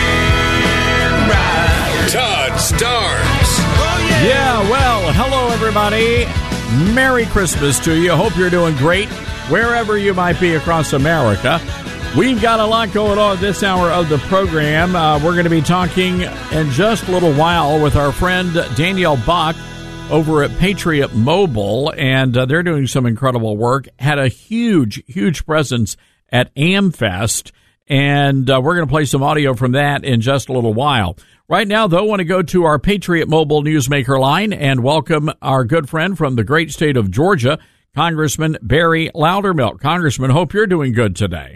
ride. Todd Starnes. Oh, yeah. Yeah, well, hello, everybody. Merry Christmas to you. Hope you're doing great wherever you might be across America. We've got a lot going on this hour of the program. Uh, we're going to be talking in just a little while with our friend Danielle Buck over at Patriot Mobile, and uh, they're doing some incredible work. Had a huge, huge presence at AmFest, and uh, we're going to play some audio from that in just a little while. Right now, though, I want to go to our Patriot Mobile Newsmaker line and welcome our good friend from the great state of Georgia, Congressman Barry Loudermilk. Congressman, hope you're doing good today.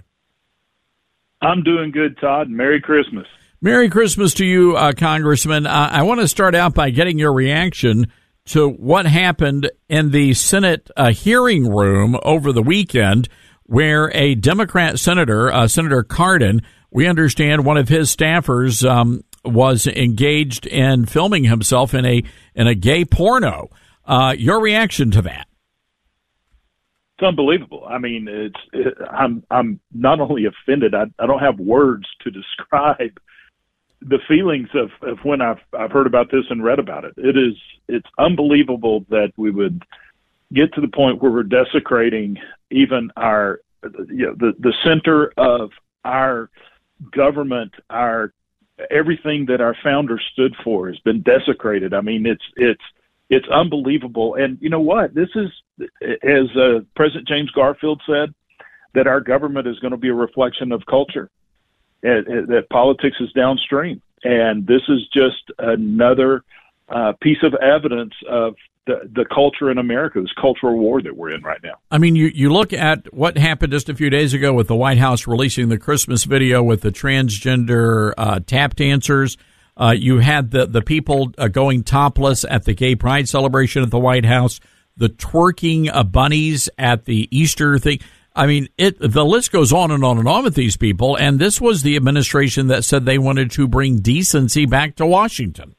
I'm doing good, Todd. Merry Christmas. Merry Christmas to you, uh, Congressman. Uh, I want to start out by getting your reaction to what happened in the Senate uh, hearing room over the weekend where a Democrat senator, uh, Senator Cardin, we understand one of his staffers um, was engaged in filming himself in a in a gay porno. Uh, your reaction to that? It's unbelievable. I mean, it's it, I'm I'm not only offended. I, I don't have words to describe the feelings of, of when I've I've heard about this and read about it. It is it's unbelievable that we would get to the point where we're desecrating even our you know the the center of our government, our everything that our founders stood for has been desecrated. I mean, it's it's it's unbelievable. And you know what? This is, as uh, President James Garfield said, that our government is going to be a reflection of culture, and, and that politics is downstream. And this is just another uh, piece of evidence of the, the culture in America, this cultural war that we're in right now. I mean, you, you look at what happened just a few days ago with the White House releasing the Christmas video with the transgender uh, tap dancers. Uh, you had the, the people uh, going topless at the gay pride celebration at the White House, the twerking uh, bunnies at the Easter thing. I mean, it the list goes on and on and on with these people. And this was the administration that said they wanted to bring decency back to Washington.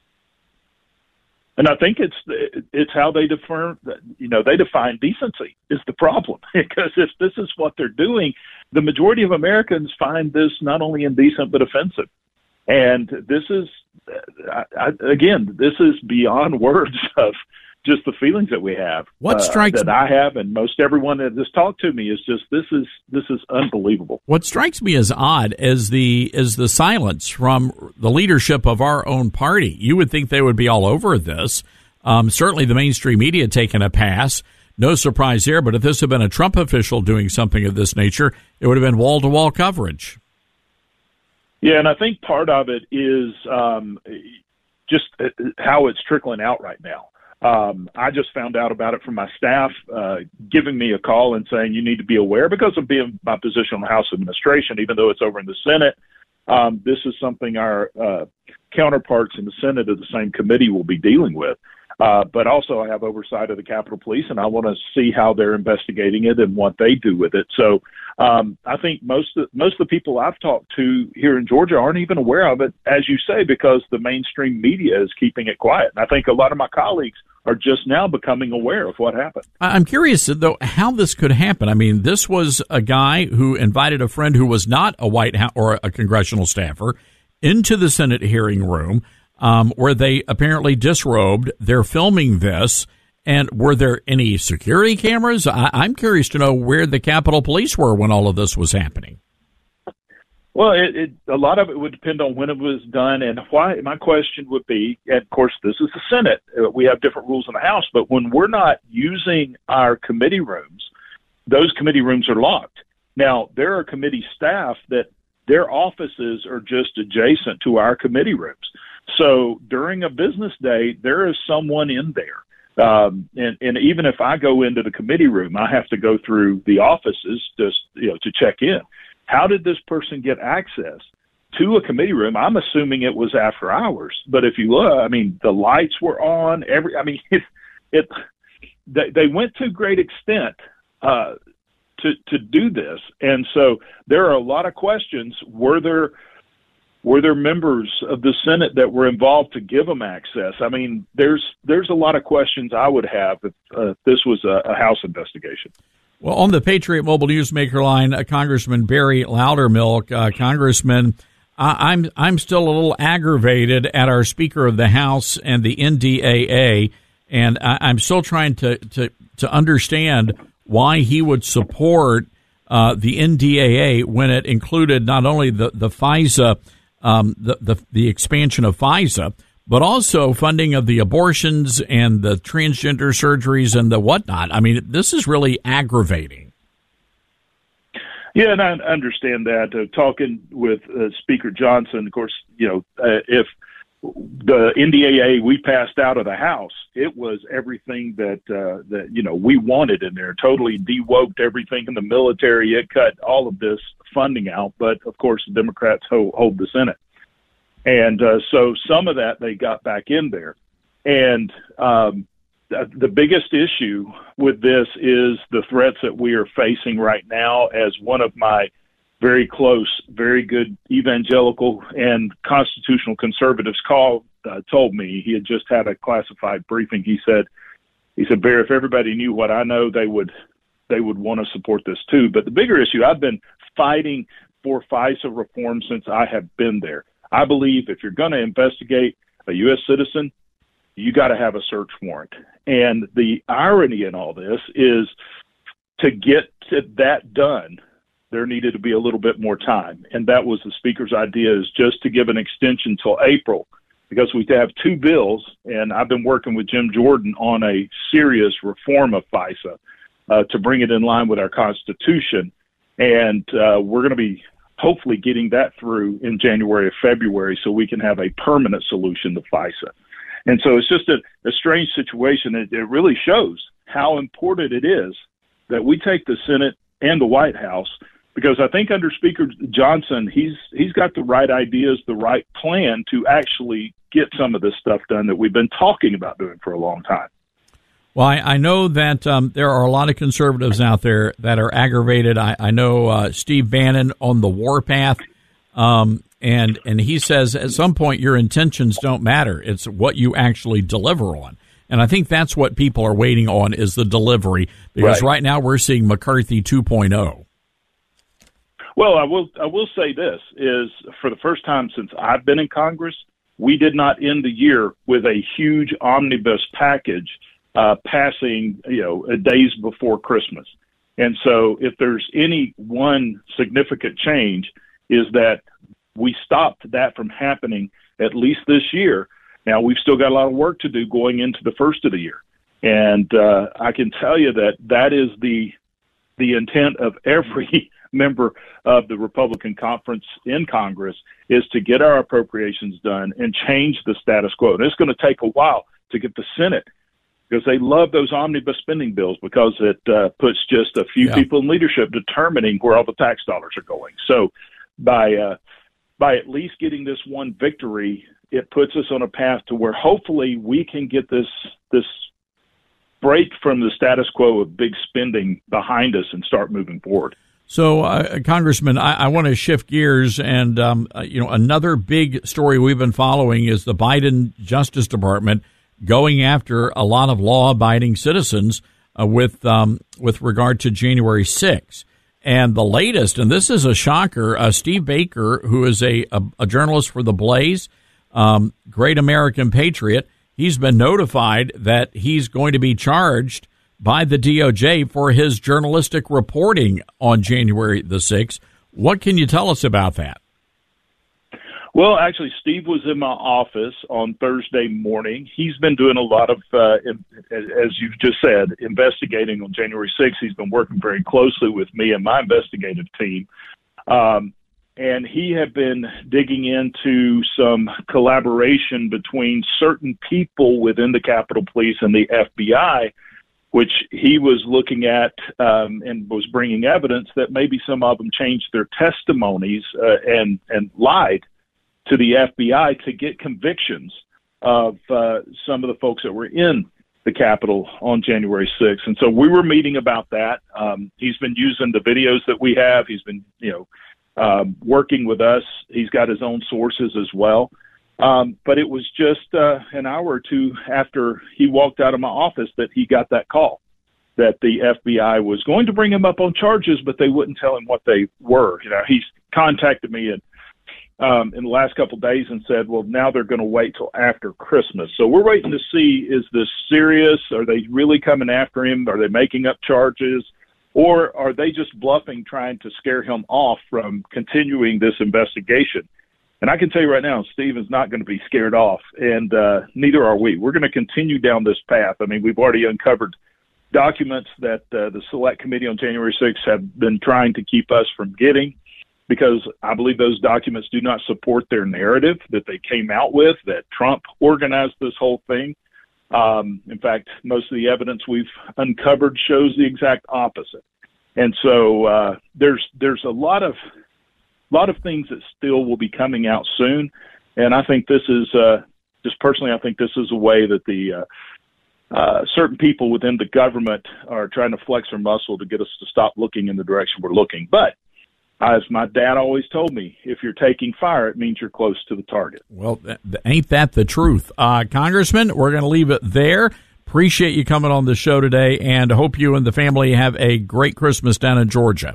And I think it's it's how they define, you know, they define decency is the problem. Because if this is what they're doing, the majority of Americans find this not only indecent but offensive. And this is, I, I, again, this is beyond words of just the feelings that we have. What strikes uh, that I have, and most everyone that has talked to me is just this is this is unbelievable. What strikes me as odd is the is the silence from the leadership of our own party. You would think they would be all over this. Um, certainly, the mainstream media taking a pass. No surprise there. But if this had been a Trump official doing something of this nature, it would have been wall to wall coverage. Yeah, and I think part of it is um, just how it's trickling out right now. Um, just how it's trickling out right now. Um, I just found out about it from my staff uh, giving me a call and saying you need to be aware because of being my position on the House administration, even though it's over in the Senate. Um, this is something our uh, counterparts in the Senate of the same committee will be dealing with. Uh, but also I have oversight of the Capitol Police, and I want to see how they're investigating it and what they do with it. So um, I think most of, most of the people I've talked to here in Georgia aren't even aware of it, as you say, because the mainstream media is keeping it quiet. And I think a lot of my colleagues are just now becoming aware of what happened. I'm curious, though, how this could happen. I mean, this was a guy who invited a friend who was not a White House or a congressional staffer into the Senate hearing room, um, where they apparently disrobed. They're filming this. And were there any security cameras? I, I'm curious to know where the Capitol Police were when all of this was happening. Well, it, it, a lot of it would depend on when it was done and why. My question would be, and of course, this is the Senate. We have different rules in the House, but when we're not using our committee rooms, those committee rooms are locked. Now, there are committee staff that their offices are just adjacent to our committee rooms. So during a business day, there is someone in there. Um, and, and even if I go into the committee room, I have to go through the offices just, you know, to check in. How did this person get access to a committee room? I'm assuming it was after hours, but if you look, I mean, the lights were on. Every, I mean, it, it they, they went to great extent uh, to to do this, and so there are a lot of questions. Were there were there members of the Senate that were involved to give them access? I mean, there's there's a lot of questions I would have if uh, this was a, a House investigation. Well, on the Patriot Mobile Newsmaker line, uh, Congressman Barry Loudermilk, uh, Congressman, I, I'm I'm still a little aggravated at our Speaker of the House and the N D A A, and I, I'm still trying to, to, to understand why he would support uh, the N D A A when it included not only the the FISA, um, the, the the expansion of FISA, but also funding of the abortions and the transgender surgeries and the whatnot. I mean, this is really aggravating. Yeah, and I understand that. Uh, talking with uh, Speaker Johnson, of course, you know, uh, if the N D A A we passed out of the House, it was everything that, uh, that you know, we wanted in there. Totally de-woked everything in the military. It cut all of this funding out. But, of course, the Democrats hold, hold the Senate. And uh, so some of that they got back in there. And um, th- the biggest issue with this is the threats that we are facing right now. As one of my very close, very good evangelical and constitutional conservatives called, uh, told me, he had just had a classified briefing. He said, he said, Bear, if everybody knew what I know, they would they would want to support this too. But the bigger issue, I've been fighting for FISA reform since I have been there. I believe if you're going to investigate a U S citizen, you got to have a search warrant. And the irony in all this is to get to that done, there needed to be a little bit more time. And that was the Speaker's idea, is just to give an extension till April, because we have two bills, and I've been working with Jim Jordan on a serious reform of FISA uh, to bring it in line with our Constitution. And uh, we're going to be hopefully getting that through in January or February so we can have a permanent solution to FISA. And so it's just a, a strange situation. It, it really shows how important it is that we take the Senate and the White House, because I think under Speaker Johnson, he's he's got the right ideas, the right plan to actually get some of this stuff done that we've been talking about doing for a long time. Well, I, I know that um, there are a lot of conservatives out there that are aggravated. I, I know uh, Steve Bannon on the warpath, um, and and he says at some point your intentions don't matter. It's what you actually deliver on. And I think that's what people are waiting on, is the delivery, because right, right now we're seeing McCarthy two point oh. Well, I will I will say this, is for the first time since I've been in Congress, we did not end the year with a huge omnibus package Uh, passing, you know, days before Christmas. And so if there's any one significant change, is that we stopped that from happening at least this year. Now, we've still got a lot of work to do going into the first of the year. And uh, I can tell you that that is the the intent of every member of the Republican conference in Congress, is to get our appropriations done and change the status quo. And it's going to take a while to get the Senate, because they love those omnibus spending bills, because it uh, puts just a few yeah. people in leadership determining where all the tax dollars are going. So by uh, by at least getting this one victory, it puts us on a path to where hopefully we can get this this break from the status quo of big spending behind us and start moving forward. So, uh, Congressman, I, I want to shift gears, and um, uh, you know, another big story we've been following is the Biden Justice Department going after a lot of law-abiding citizens uh, with um, with regard to January sixth. And the latest, and this is a shocker, uh, Steve Baker, who is a, a, a journalist for The Blaze, um, great American patriot, he's been notified that he's going to be charged by the D O J for his journalistic reporting on January the sixth. What can you tell us about that? Well, actually, Steve was in my office on Thursday morning. He's been doing a lot of, uh, as you've just said, investigating on January sixth. He's been working very closely with me and my investigative team. Um, and he had been digging into some collaboration between certain people within the Capitol Police and the F B I, which he was looking at um, and was bringing evidence that maybe some of them changed their testimonies uh, and, and lied to the F B I to get convictions of uh, some of the folks that were in the Capitol on January sixth. And so we were meeting about that. Um, he's been using the videos that we have. He's been, you know, um, working with us. He's got his own sources as well. Um, but it was just uh, an hour or two after he walked out of my office that he got that call that the F B I was going to bring him up on charges, but they wouldn't tell him what they were. You know, he's contacted me and Um, in the last couple of days and said, well, now they're going to wait till after Christmas. So we're waiting to see, is this serious? Are they really coming after him? Are they making up charges? Or are they just bluffing, trying to scare him off from continuing this investigation? And I can tell you right now, Steve is not going to be scared off, and uh, neither are we. We're going to continue down this path. I mean, we've already uncovered documents that uh, the Select Committee on January sixth have been trying to keep us from getting, because I believe those documents do not support their narrative that they came out with, that Trump organized this whole thing. Um, in fact, most of the evidence we've uncovered shows the exact opposite. And so uh, there's there's a lot of lot of things that still will be coming out soon. And I think this is, uh, just personally, I think this is a way that the uh, uh, certain people within the government are trying to flex their muscle to get us to stop looking in the direction we're looking. But as my dad always told me, if you're taking fire, it means you're close to the target. Well, th- ain't that the truth? Uh, Congressman, we're going to leave it there. Appreciate you coming on the show today, and hope you and the family have a great Christmas down in Georgia.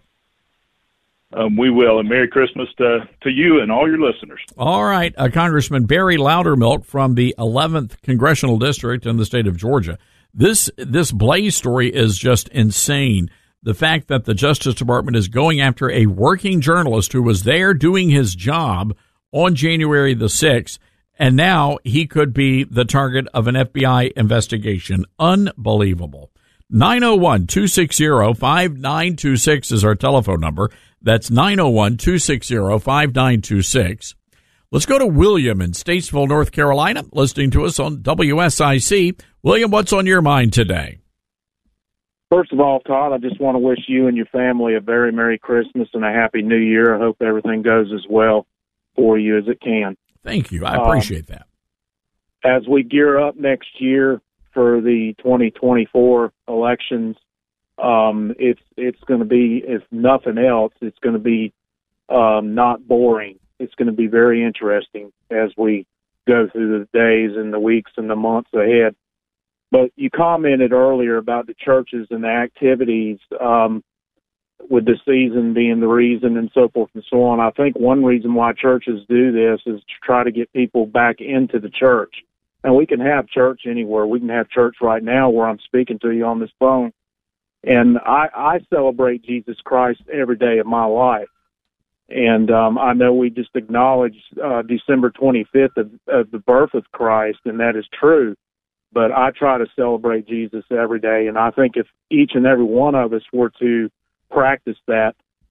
Um, we will, and Merry Christmas to, to you and all your listeners. All right, uh, Congressman Barry Loudermilk from the eleventh Congressional District in the state of Georgia. This this Blaze story is just insane. The fact that the Justice Department is going after a working journalist who was there doing his job on January the sixth, and now he could be the target of an F B I investigation. Unbelievable. nine oh one, two six zero, five nine two six is our telephone number. That's nine oh one, two six zero, five nine two six. Let's go to William in Statesville, North Carolina, listening to us on W S I C. William, what's on your mind today? First of all, Todd, I just want to wish you and your family a very Merry Christmas and a Happy New Year. I hope everything goes as well for you as it can. Thank you. I appreciate um, that. As we gear up next year for the twenty twenty-four elections, um, it's it's going to be, if nothing else, it's going to be um, not boring. It's going to be very interesting as we go through the days and the weeks and the months ahead. But you commented earlier about the churches and the activities um, with the season being the reason and so forth and so on. I think one reason why churches do this is to try to get people back into the church. And we can have church anywhere. We can have church right now where I'm speaking to you on this phone. And I, I celebrate Jesus Christ every day of my life. And um, I know we just acknowledged uh, December twenty-fifth of, of the birth of Christ, and that is true. But I try to celebrate Jesus every day, and I think if each and every one of us were to practice that,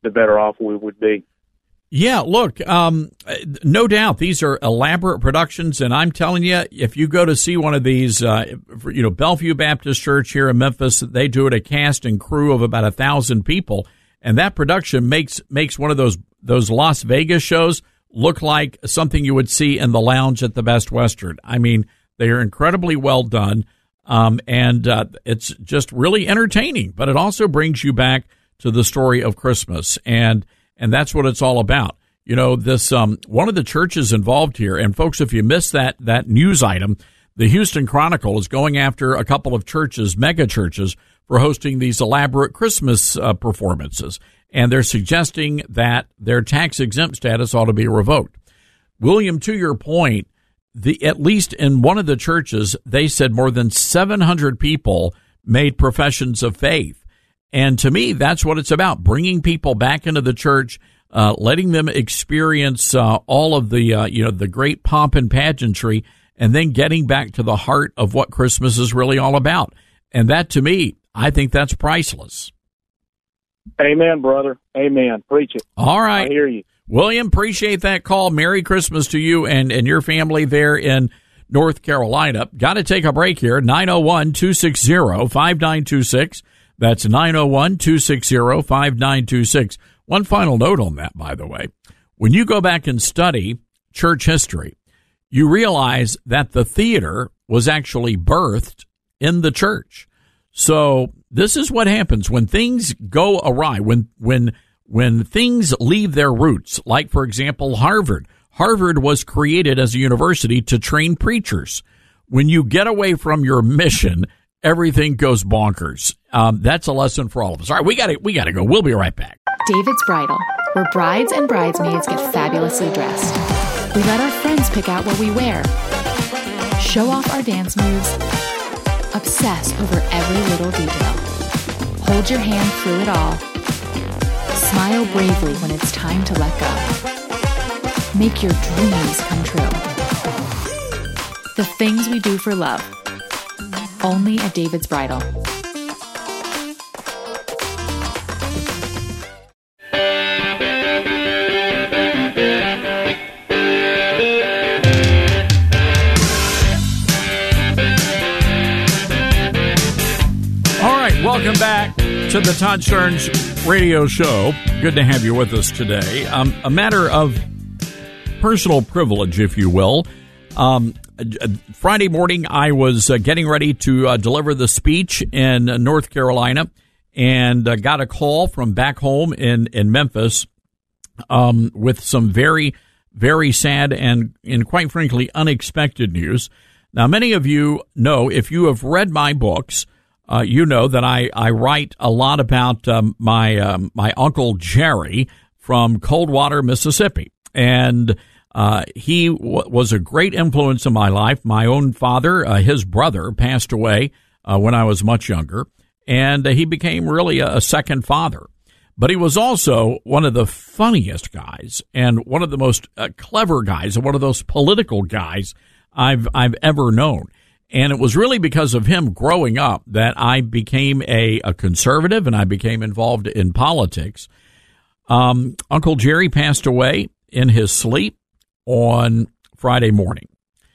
the better off we would be. Yeah, look, um, no doubt these are elaborate productions, and I'm telling you, if you go to see one of these, uh, you know, Bellevue Baptist Church here in Memphis, they do it a cast and crew of about a thousand people, and that production makes makes one of those those Las Vegas shows look like something you would see in the lounge at the Best Western. I mean, they are incredibly well done, um, and uh, it's just really entertaining, but it also brings you back to the story of Christmas, and And that's what it's all about. You know, this um, one of the churches involved here, and folks, if you missed that that news item, the Houston Chronicle is going after a couple of churches, mega churches, for hosting these elaborate Christmas uh, performances. And they're suggesting that their tax-exempt status ought to be revoked. William, to your point, the at least in one of the churches, they said more than seven hundred people made professions of faith. And to me, that's what it's about, bringing people back into the church, uh, letting them experience uh, all of the, uh, you know, the great pomp and pageantry, and then getting back to the heart of what Christmas is really all about. And that, to me, I think that's priceless. Amen, brother. Amen. Preach it. All right. I hear you. William, appreciate that call. Merry Christmas to you and, and your family there in North Carolina. Got to take a break here. nine oh one, two six zero, five nine two six. That's nine oh one, two six zero, five nine two six. One final note on that, by the way. When you go back and study church history, you realize that the theater was actually birthed in the church. So this is what happens when things go awry, when when when things leave their roots. Like, for example, Harvard. Harvard was created as a university to train preachers. When you get away from your mission, everything goes bonkers. Um, that's a lesson for all of us. All right, we got to we got to go. We'll be right back. David's Bridal, where brides and bridesmaids get fabulously dressed. We let our friends pick out what we wear, show off our dance moves, obsess over every little detail, hold your hand through it all, smile bravely when it's time to let go. Make your dreams come true. The things we do for love. Only at David's Bridal. All right, welcome back to the Todd Starnes Radio Show. Good to have you with us today. Um, a matter of personal privilege, if you will. Um, Friday morning, I was uh, getting ready to uh, deliver the speech in uh, North Carolina, and uh, got a call from back home in, in Memphis um, with some very, very sad and, and quite frankly, unexpected news. Now, many of you know, if you have read my books, uh, you know that I, I write a lot about um, my um, my Uncle Jerry from Coldwater, Mississippi, and Uh, he w- was a great influence in my life. My own father, uh, his brother, passed away uh, when I was much younger, and uh, he became really a, a second father. But he was also one of the funniest guys and one of the most uh, clever guys and one of those political guys I've I've ever known. And it was really because of him growing up that I became a, a conservative and I became involved in politics. Um, Uncle Jerry passed away in his sleep on Friday morning.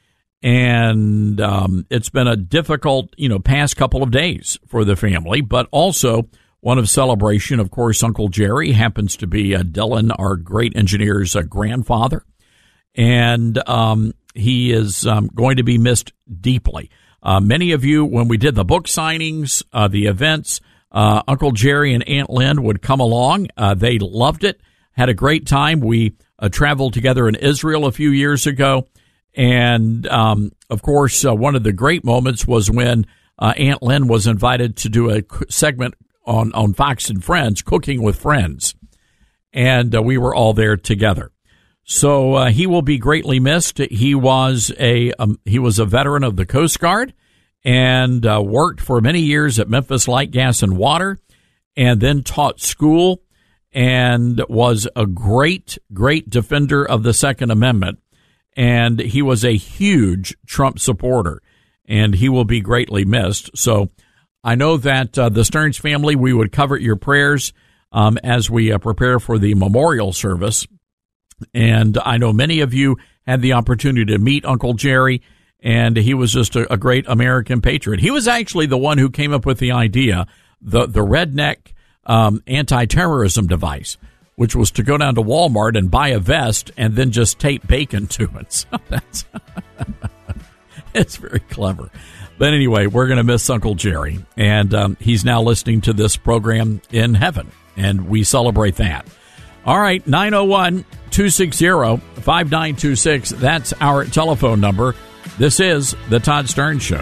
And um, it's been a difficult, you know, past couple of days for the family, but also one of celebration. Of course, Uncle Jerry happens to be uh, Dylan, our great engineer's uh, grandfather. And um, he is um, going to be missed deeply. Uh, many of you, when we did the book signings, uh, the events, uh, Uncle Jerry and Aunt Lynn would come along. Uh, they loved it, had a great time. We Uh, traveled together in Israel a few years ago. And, um, of course, uh, one of the great moments was when uh, Aunt Lynn was invited to do a segment on, on Fox and Friends, Cooking with Friends. And uh, we were all there together. So uh, he will be greatly missed. He was a um, he was a veteran of the Coast Guard and uh, worked for many years at Memphis Light, Gas, and Water, and then taught school and was a great, great defender of the Second Amendment. And he was a huge Trump supporter, and he will be greatly missed. So I know that uh, the Stearns family, we would covet your prayers. um, as we uh, prepare for the memorial service. And I know many of you had the opportunity to meet Uncle Jerry, and he was just a, a great American patriot. He was actually the one who came up with the idea, the, the redneck um, anti-terrorism device, which was to go down to Walmart and buy a vest and then just tape bacon to it. So that's it's very clever. But anyway, we're going to miss Uncle Jerry, and um, he's now listening to this program in heaven, and we celebrate that. All right, nine oh one, two six zero, five nine two six. That's our telephone number. This is The Todd Stern Show.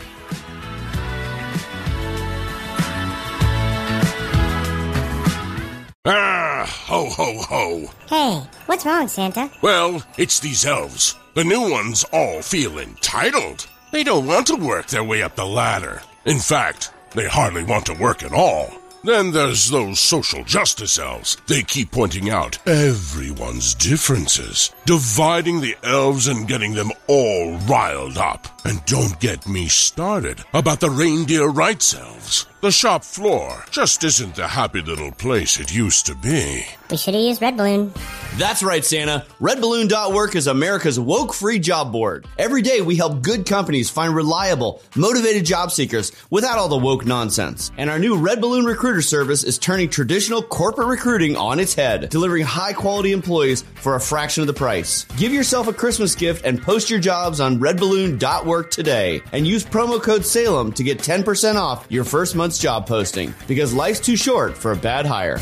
Ah, ho, ho, ho. Hey, what's wrong, Santa? Well, it's these elves. The new ones all feel entitled. They don't want to work their way up the ladder. In fact, they hardly want to work at all. Then there's those social justice elves. They keep pointing out everyone's differences, dividing the elves and getting them all riled up. And don't get me started about the reindeer rights elves. The shop floor just isn't the happy little place it used to be. We should have used Red Balloon. That's right, Santa. red balloon dot work is America's woke-free job board. Every day we help good companies find reliable, motivated job seekers without all the woke nonsense. And our new Red Balloon Recruiter service is turning traditional corporate recruiting on its head, delivering high-quality employees for a fraction of the price. Give yourself a Christmas gift and post your jobs on red balloon dot work today. And use promo code Salem to get ten percent off your first month's job posting, because life's too short for a bad hire.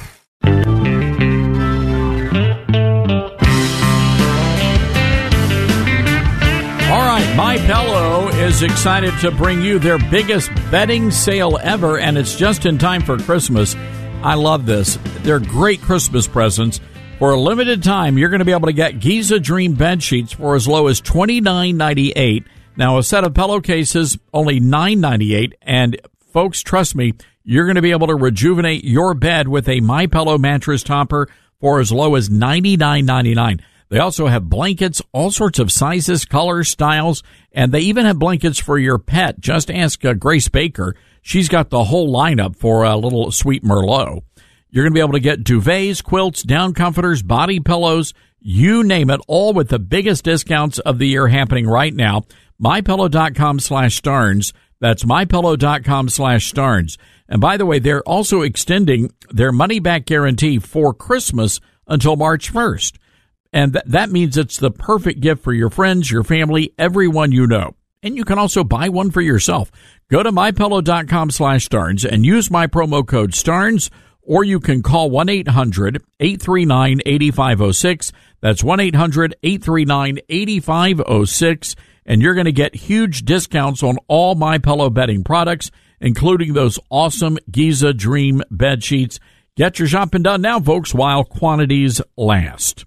All right, MyPillow is excited to bring you their biggest bedding sale ever, and it's just in time for Christmas. I love this. They're great Christmas presents. For a limited time, you're going to be able to get Giza Dream bed sheets for as low as twenty-nine ninety-eight. Now, a set of pillowcases, only nine ninety-eight, and folks, trust me, you're going to be able to rejuvenate your bed with a MyPillow mattress topper for as low as ninety-nine ninety-nine. They also have blankets, all sorts of sizes, colors, styles, and they even have blankets for your pet. Just ask uh, Grace Baker. She's got the whole lineup for a uh, little sweet Merlot. You're going to be able to get duvets, quilts, down comforters, body pillows, you name it, all with the biggest discounts of the year happening right now. MyPillow.com slash Starnes. That's MyPillow.com slash Starnes. And by the way, they're also extending their money-back guarantee for Christmas until March first. And th- that means it's the perfect gift for your friends, your family, everyone you know. And you can also buy one for yourself. Go to MyPillow.com slash Starnes and use my promo code Starnes, or you can call one eight hundred eight three nine eight five zero six. That's one eight hundred eight three nine eight five zero six. And you're going to get huge discounts on all MyPillow bedding products, including those awesome Giza Dream bed sheets. Get your shopping done now, folks, while quantities last.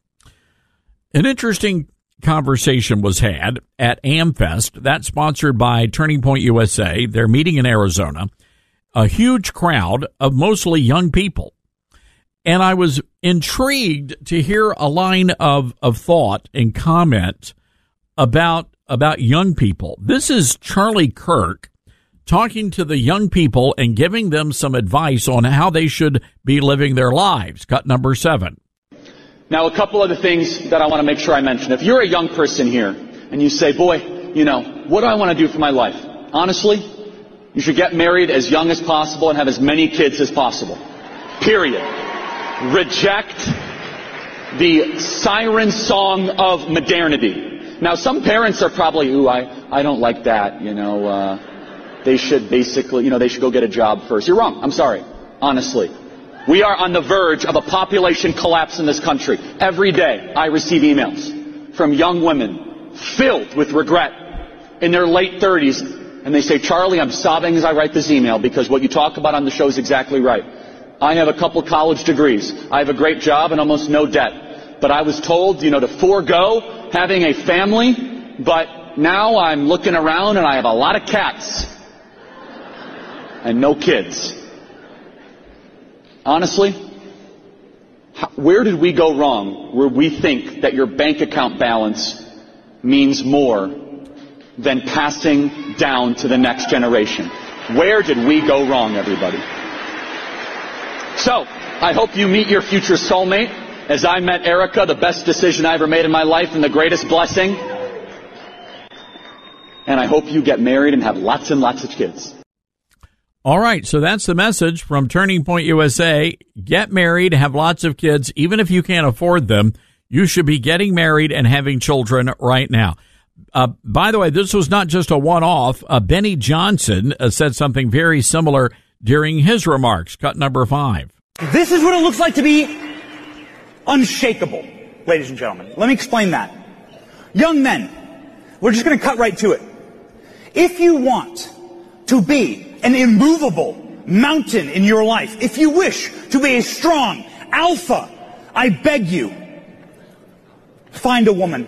An interesting conversation was had at AmFest. That's sponsored by Turning Point U S A. They're meeting in Arizona. A huge crowd of mostly young people. And I was intrigued to hear a line of, of thought and comment about about young people. This is Charlie Kirk talking to the young people and giving them some advice on how they should be living their lives. Cut number seven. Now, a couple other things that I want to make sure I mention. If you're a young person here and you say, boy, you know, what do I want to do for my life? Honestly, you should get married as young as possible and have as many kids as possible. Period. Reject the siren song of modernity. Now, some parents are probably, ooh, I, I don't like that, you know, uh, they should basically, you know, they should go get a job first. You're wrong. I'm sorry. Honestly. We are on the verge of a population collapse in this country. Every day I receive emails from young women filled with regret in their late thirties. And they say, Charlie, I'm sobbing as I write this email because what you talk about on the show is exactly right. I have a couple college degrees. I have a great job and almost no debt. But I was told, you know, to forego having a family. But now I'm looking around and I have a lot of cats and no kids. Honestly, where did we go wrong where we think that your bank account balance means more than passing down to the next generation? Where did we go wrong, everybody? So, I hope you meet your future soulmate. As I met Erica, the best decision I ever made in my life and the greatest blessing. And I hope you get married and have lots and lots of kids. All right, so that's the message from Turning Point U S A. Get married, have lots of kids. Even if you can't afford them, you should be getting married and having children right now. Uh, by the way, this was not just a one-off. Uh, Benny Johnson uh, said something very similar during his remarks. Cut number five. This is what it looks like to be unshakable, ladies and gentlemen. Let me explain that. Young men, we're just going to cut right to it. If you want to be an immovable mountain in your life, if you wish to be a strong alpha, I beg you, find a woman.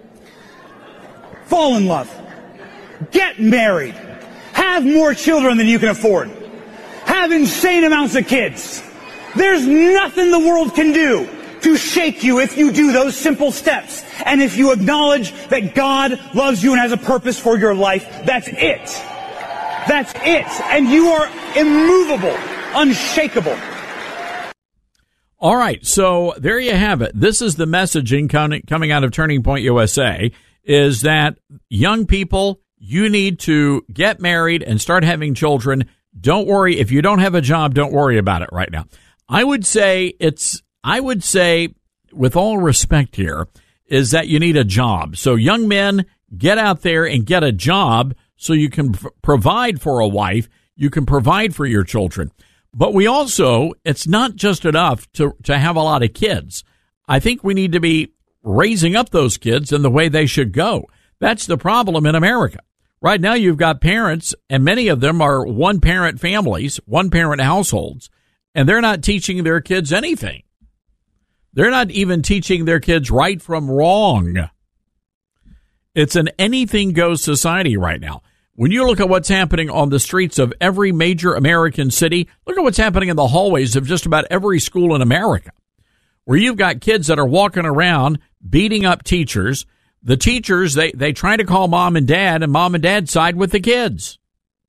Fall in love. Get married. Have more children than you can afford. Have insane amounts of kids. There's nothing the world can do to shake you if you do those simple steps. And if you acknowledge that God loves you and has a purpose for your life, that's it. That's it. And you are immovable, unshakable. All right, so there you have it. This is the messaging coming out of Turning Point U S A, is that young people, you need to get married and start having children. Don't worry. If you don't have a job, don't worry about it right now. I would say it's, I would say, with all respect here, is that you need a job. So young men, get out there and get a job so you can p- provide for a wife. You can provide for your children. But we also, it's not just enough to, to have a lot of kids. I think we need to be raising up those kids in the way they should go. That's the problem in America. Right now, you've got parents, and many of them are one-parent families, one-parent households, and they're not teaching their kids anything. They're not even teaching their kids right from wrong. It's an anything-goes society right now. When you look at what's happening on the streets of every major American city, look at what's happening in the hallways of just about every school in America, where you've got kids that are walking around beating up teachers. The teachers, they, they try to call mom and dad, and mom and dad side with the kids.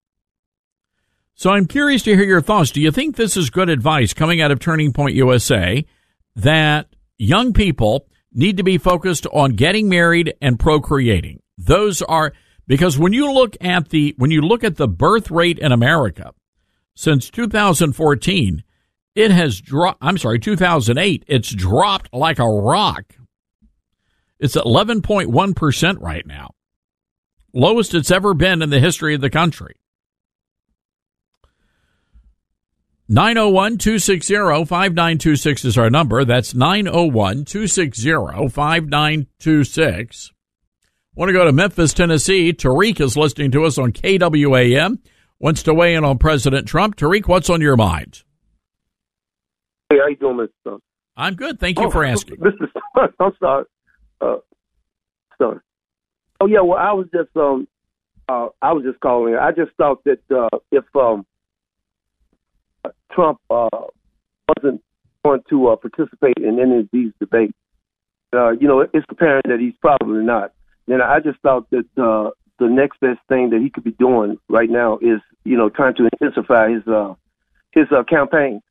So I'm curious to hear your thoughts. Do you think this is good advice coming out of Turning Point U S A, that young people need to be focused on getting married and procreating? Those are, because when you look at the, when you look at the birth rate in America since two thousand fourteen, it has dropped, I'm sorry, two thousand eight, it's dropped like a rock. It's at eleven point one percent right now. Lowest it's ever been in the history of the country. nine oh one, two six zero, five nine two six is our number. That's nine oh one, two six zero, five nine two six. Want to go to Memphis, Tennessee. Tariq is listening to us on K W A M. Wants to weigh in on President Trump. Tariq, what's on your mind? Hey, how you doing, Mister Stone? I'm good. Thank you oh, for asking. Mister Stone, I'm sorry. Uh, sorry. Oh, yeah, well, I was just, um, uh, I was just calling. I just thought that uh, if um, Trump uh, wasn't going to uh, participate in any of these debates, uh, you know, it's apparent that he's probably not. And I just thought that uh, the next best thing that he could be doing right now is, you know, trying to intensify his uh, his uh, campaign.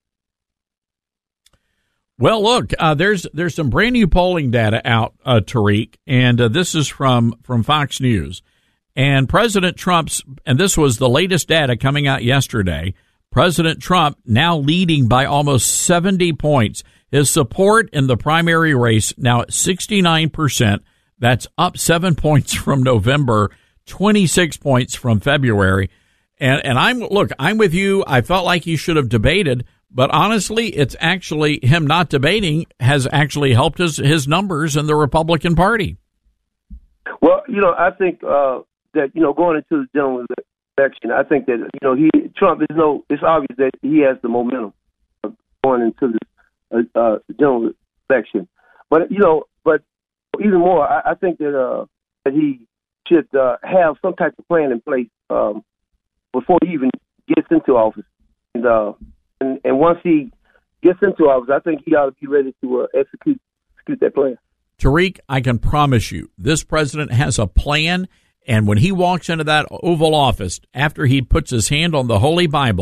Well, look, uh, there's there's some brand new polling data out, uh, Tariq, and uh, this is from from Fox News. And President Trump's, and this was the latest data coming out yesterday. President Trump now leading by almost seventy points. His support in the primary race now at sixty-nine percent. That's up seven points from November, twenty-six points from February. And, and I'm, look, I'm with you. I felt like he should have debated, but honestly, it's actually him not debating has actually helped his, his numbers in the Republican Party. Well, you know, I think uh, that, you know, going into the general election, I think that, you know, he, Trump is no, it's obvious that he has the momentum going into the uh, uh, general election. But, you know, but even more, I, I think that uh, that he should uh, have some type of plan in place um, before he even gets into office. And, uh, and and once he gets into office, I think he ought to be ready to uh, execute, execute that plan. Tariq, I can promise you, this president has a plan, and when he walks into that Oval Office, after he puts his hand on the Holy Bible,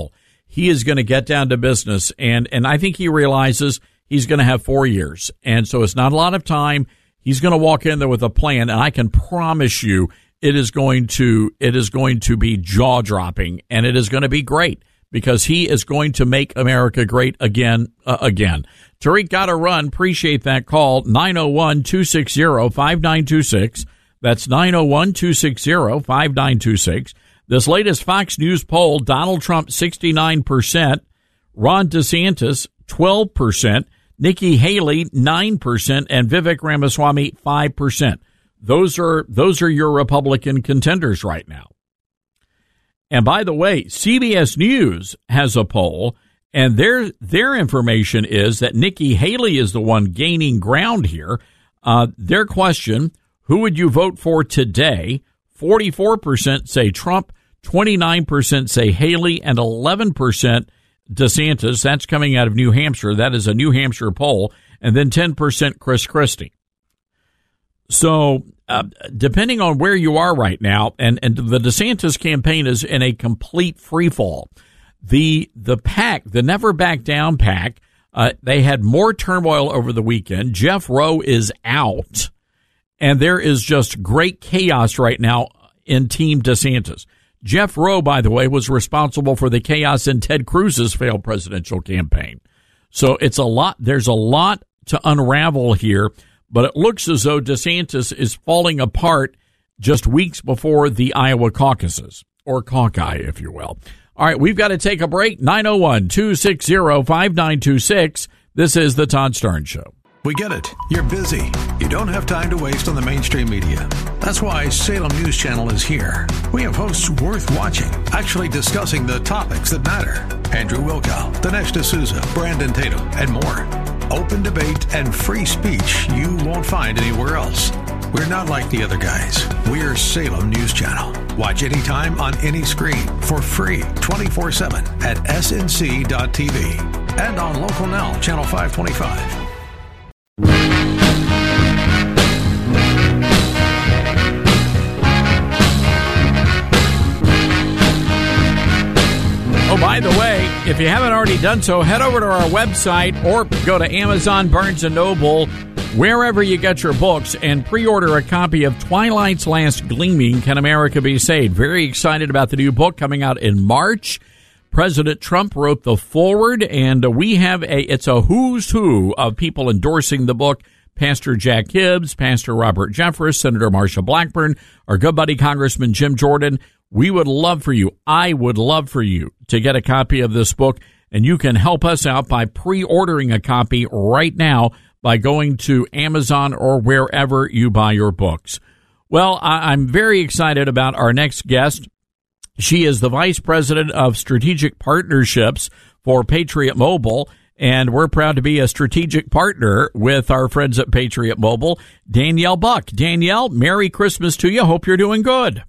he is going to get down to business. And, and I think he realizes he's going to have four years. And so it's not a lot of time. He's going to walk in there with a plan. And I can promise you it is going to, it is going to be jaw dropping, and it is going to be great because he is going to make America great again, uh, again. Tariq, got to run. Appreciate that call. nine oh one, two six zero, five nine two six. That's nine oh one, two six zero, five nine two six. This latest Fox News poll, Donald Trump sixty-nine percent, Ron DeSantis twelve percent, Nikki Haley nine percent, and Vivek Ramaswamy five percent. Those are those are your Republican contenders right now. And by the way, C B S News has a poll, and their their information is that Nikki Haley is the one gaining ground here. Uh, their question, who would you vote for today? forty-four percent say Trump, twenty-nine percent say Haley, and eleven percent DeSantis. That's coming out of New Hampshire. That is a New Hampshire poll. And then ten percent Chris Christie. So uh, depending on where you are right now, and, and the DeSantis campaign is in a complete free fall. The, the PAC, the Never Back Down PAC, uh, they had more turmoil over the weekend. Jeff Rowe is out. And there is just great chaos right now in Team DeSantis. Jeff Rowe, by the way, was responsible for the chaos in Ted Cruz's failed presidential campaign. So it's a lot. There's a lot to unravel here, but it looks as though DeSantis is falling apart just weeks before the Iowa caucuses, or caucus, if you will. All right, we've got to take a break. nine oh one, two six zero, five nine two six. This is the Todd Starnes Show. We get it. You're busy. You don't have time to waste on the mainstream media. That's why Salem News Channel is here. We have hosts worth watching, actually discussing the topics that matter. Andrew Wilkow, Dinesh D'Souza, Brandon Tatum, and more. Open debate and free speech you won't find anywhere else. We're not like the other guys. We're Salem News Channel. Watch anytime on any screen for free twenty-four seven at S N C dot T V and on Local Now, Channel five twenty-five. Oh, by the way, if you haven't already done so, head over to our website or go to Amazon, Barnes and Noble, wherever you get your books, and pre-order a copy of Twilight's Last Gleaming, Can America Be Saved? Very excited about the new book coming out in March. President Trump wrote the foreword, and we have a, it's a who's who of people endorsing the book. Pastor Jack Hibbs, Pastor Robert Jeffress, Senator Marsha Blackburn, our good buddy Congressman Jim Jordan. We would love for you, I would love for you to get a copy of this book, and you can help us out by pre-ordering a copy right now by going to Amazon or wherever you buy your books. Well, I- I'm very excited about our next guest. She is the Vice President of Strategic Partnerships for Patriot Mobile, and we're proud to be a strategic partner with our friends at Patriot Mobile. Danielle Buck. Danielle, Merry Christmas to you. Hope you're doing good.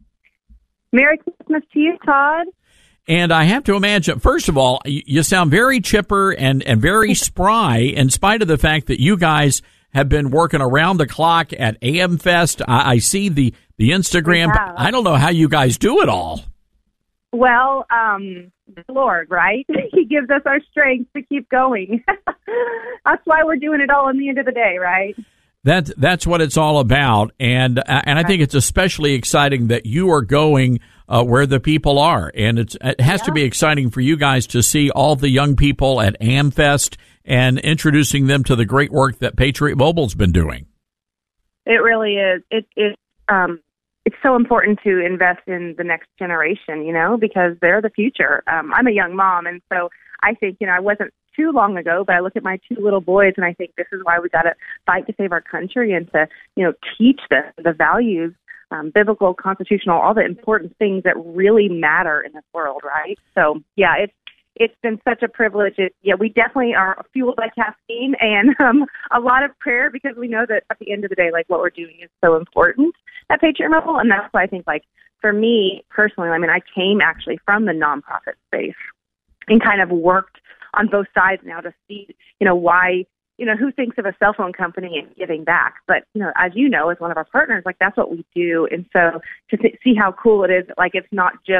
Merry Christmas to you, Todd. And I have to imagine, first of all, you sound very chipper and, and very spry in spite of the fact that you guys have been working around the clock at A M Fest. I, I see the, the Instagram. I don't know how you guys do it all. Well, um, the Lord, right? He gives us our strength to keep going. That's why we're doing it all in the end of the day, right? That, that's what it's all about. And, and I think it's especially exciting that you are going uh, where the people are. And it's, it has yeah. to be exciting for you guys to see all the young people at AmFest and introducing them to the great work that Patriot Mobile's been doing. It really is. It, it, um, it's so important to invest in the next generation, you know, because they're the future. Um, I'm a young mom, and so I think, you know, I wasn't too long ago, but I look at my two little boys, and I think this is why we got to fight to save our country and to, you know, teach the the values, um, biblical, constitutional, all the important things that really matter in this world, right? So, yeah, it's it's been such a privilege. It, yeah, we definitely are fueled by caffeine and um, a lot of prayer, because we know that at the end of the day, like, what we're doing is so important at Patriot Mobile, and that's why I think, like, for me personally, I mean, I came actually from the nonprofit space and kind of worked on both sides now to see, you know, why, you know, who thinks of a cell phone company and giving back? But, you know, as you know, as one of our partners, like, that's what we do. And so to th- see how cool it is, like, it's not just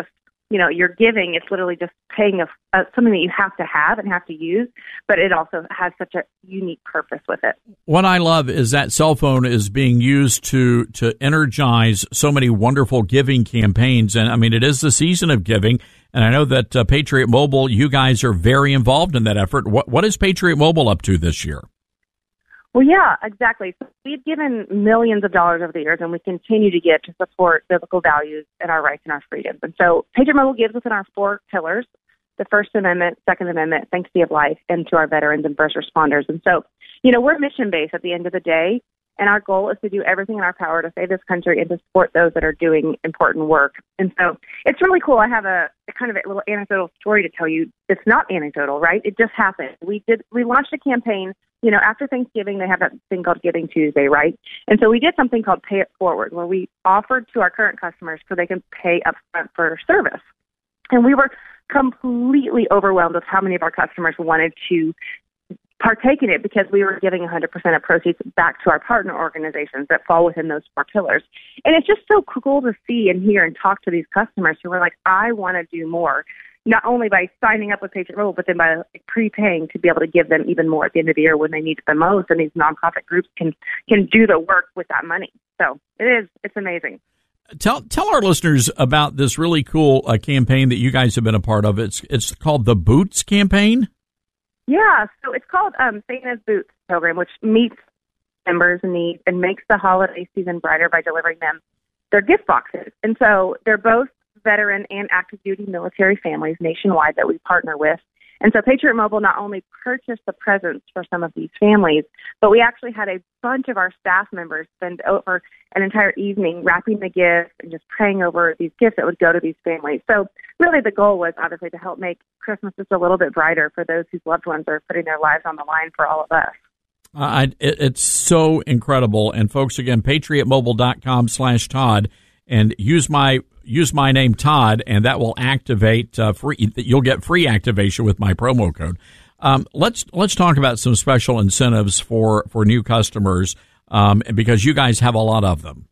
you know, you're giving, it's literally just paying a, a, something that you have to have and have to use, but it also has such a unique purpose with it. What I love is that cell phone is being used to to energize so many wonderful giving campaigns. And I mean, it is the season of giving. And I know that uh, Patriot Mobile, you guys are very involved in that effort. What What is Patriot Mobile up to this year? Well, yeah, exactly. So we've given millions of dollars over the years, and we continue to give to support biblical values and our rights and our freedoms. And so Patriot Mobile gives within our four pillars: the First Amendment, Second Amendment, sanctity of life, and to our veterans and first responders. And so, you know, we're mission-based at the end of the day, and our goal is to do everything in our power to save this country and to support those that are doing important work. And so it's really cool. I have a, a kind of a little anecdotal story to tell you. It's not anecdotal, right? It just happened. We did. We launched a campaign. You know, after Thanksgiving, they have that thing called Giving Tuesday, right? And so we did something called Pay It Forward, where we offered to our current customers so they can pay upfront for service. And we were completely overwhelmed with how many of our customers wanted to partake in it because we were giving one hundred percent of proceeds back to our partner organizations that fall within those four pillars. And it's just so cool to see and hear and talk to these customers who are like, I want to do more. Not only by signing up with Patriot Mobile, but then by prepaying to be able to give them even more at the end of the year when they need it the most. And these nonprofit groups can can do the work with that money. So it is, it's amazing. Tell tell our listeners about this really cool uh, campaign that you guys have been a part of. It's it's called the Boots campaign. Yeah, so it's called um, Santa's Boots program, which meets members' needs and makes the holiday season brighter by delivering them their gift boxes. And so they're both veteran and active duty military families nationwide that we partner with. And so Patriot Mobile not only purchased the presents for some of these families, but we actually had a bunch of our staff members spend over an entire evening wrapping the gifts and just praying over these gifts that would go to these families. So really the goal was obviously to help make Christmas just a little bit brighter for those whose loved ones are putting their lives on the line for all of us. Uh, I, it, it's so incredible. And folks, again, patriotmobile.com slash Todd, and use my use my name Todd, and that will activate uh, free. You'll get free activation with my promo code. Um, let's let's talk about some special incentives for for new customers, um, because you guys have a lot of them.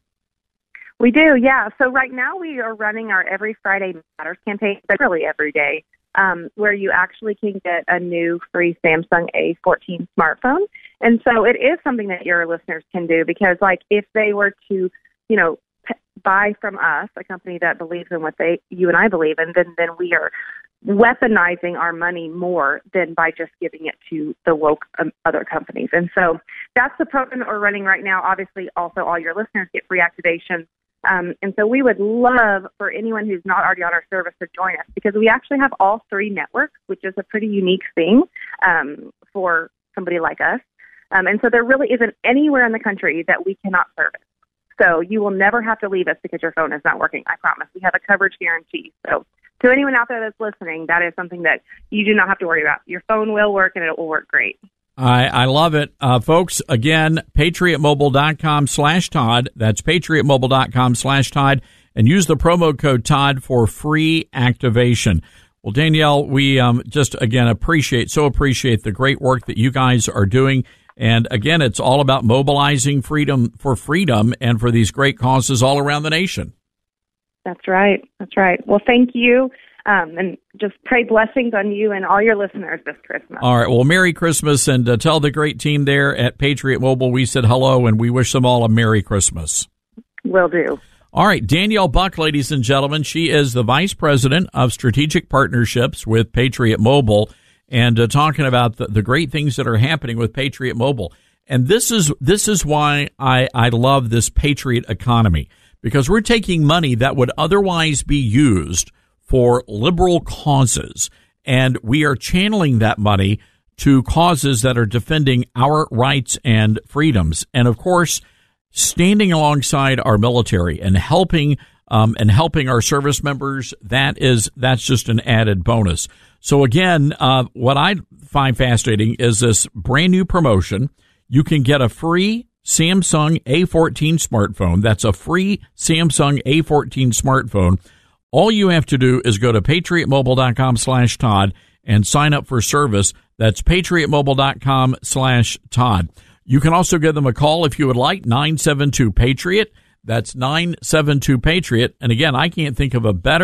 We do, yeah. So right now we are running our Every Friday Matters campaign, but really every day, um, where you actually can get a new free Samsung A fourteen smartphone. And so it is something that your listeners can do because, like, if they were to, you know, buy from us, a company that believes in what they, you and I believe in, then, then we are weaponizing our money more than by just giving it to the woke um, other companies. And so that's the program that we're running right now. Obviously, also all your listeners get free activation. Um, and so we would love for anyone who's not already on our service to join us because we actually have all three networks, which is a pretty unique thing um, for somebody like us. Um, and so there really isn't anywhere in the country that we cannot service. So you will never have to leave us because your phone is not working. I promise. We have a coverage guarantee. So to anyone out there that's listening, that is something that you do not have to worry about. Your phone will work, and it will work great. I, I love it. Uh, folks, again, patriotmobile.com slash Todd. That's patriotmobile.com slash Todd. And use the promo code Todd for free activation. Well, Danielle, we um, just, again, appreciate, so appreciate the great work that you guys are doing. And again, it's all about mobilizing freedom for freedom and for these great causes all around the nation. That's right. That's right. Well, thank you. Um, and just pray blessings on you and all your listeners this Christmas. All right. Well, Merry Christmas, and uh, tell the great team there at Patriot Mobile we said hello, and we wish them all a Merry Christmas. Will do. All right. Danielle Buck, ladies and gentlemen, she is the Vice President of Strategic Partnerships with Patriot Mobile. And uh, talking about the, the great things that are happening with Patriot Mobile. And this is this is why I, I love this Patriot economy, because we're taking money that would otherwise be used for liberal causes, and we are channeling that money to causes that are defending our rights and freedoms. And, of course, standing alongside our military and helping um, and helping our service members, that is that's just an added bonus. So again, uh, what I find fascinating is this brand new promotion. You can get a free Samsung A fourteen smartphone. That's a free Samsung A fourteen smartphone. All you have to do is go to patriotmobile.com slash Todd and sign up for service. That's patriotmobile.com slash Todd. You can also give them a call if you would like, nine seven two Patriot. That's nine seven two Patriot. And again, I can't think of a better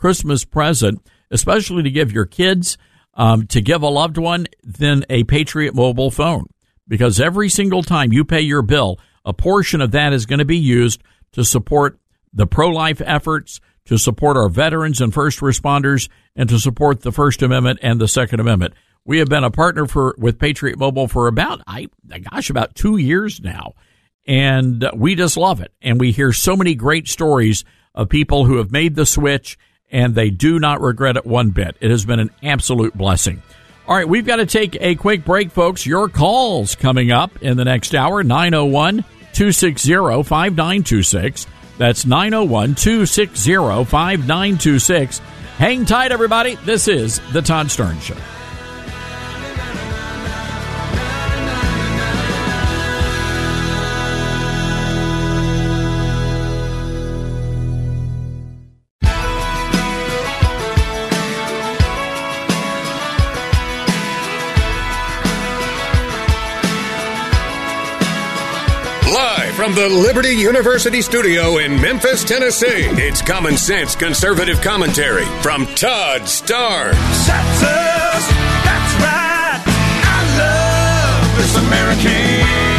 Christmas present, especially to give your kids, um, to give a loved one, than a Patriot Mobile phone. Because every single time you pay your bill, a portion of that is going to be used to support the pro-life efforts, to support our veterans and first responders, and to support the First Amendment and the Second Amendment. We have been a partner for with Patriot Mobile for about, I gosh, about two years now, and we just love it. And we hear so many great stories of people who have made the switch, and they do not regret it one bit. It has been an absolute blessing. All right, we've got to take a quick break, folks. Your calls coming up in the next hour, nine oh one, two six zero, five nine two six. That's nine oh one, two six zero, five nine two six. Hang tight, everybody. This is The Todd Starnes Show. From the Liberty University studio in Memphis, Tennessee, it's Common Sense Conservative Commentary from Todd Starnes. That's that's right. I love this American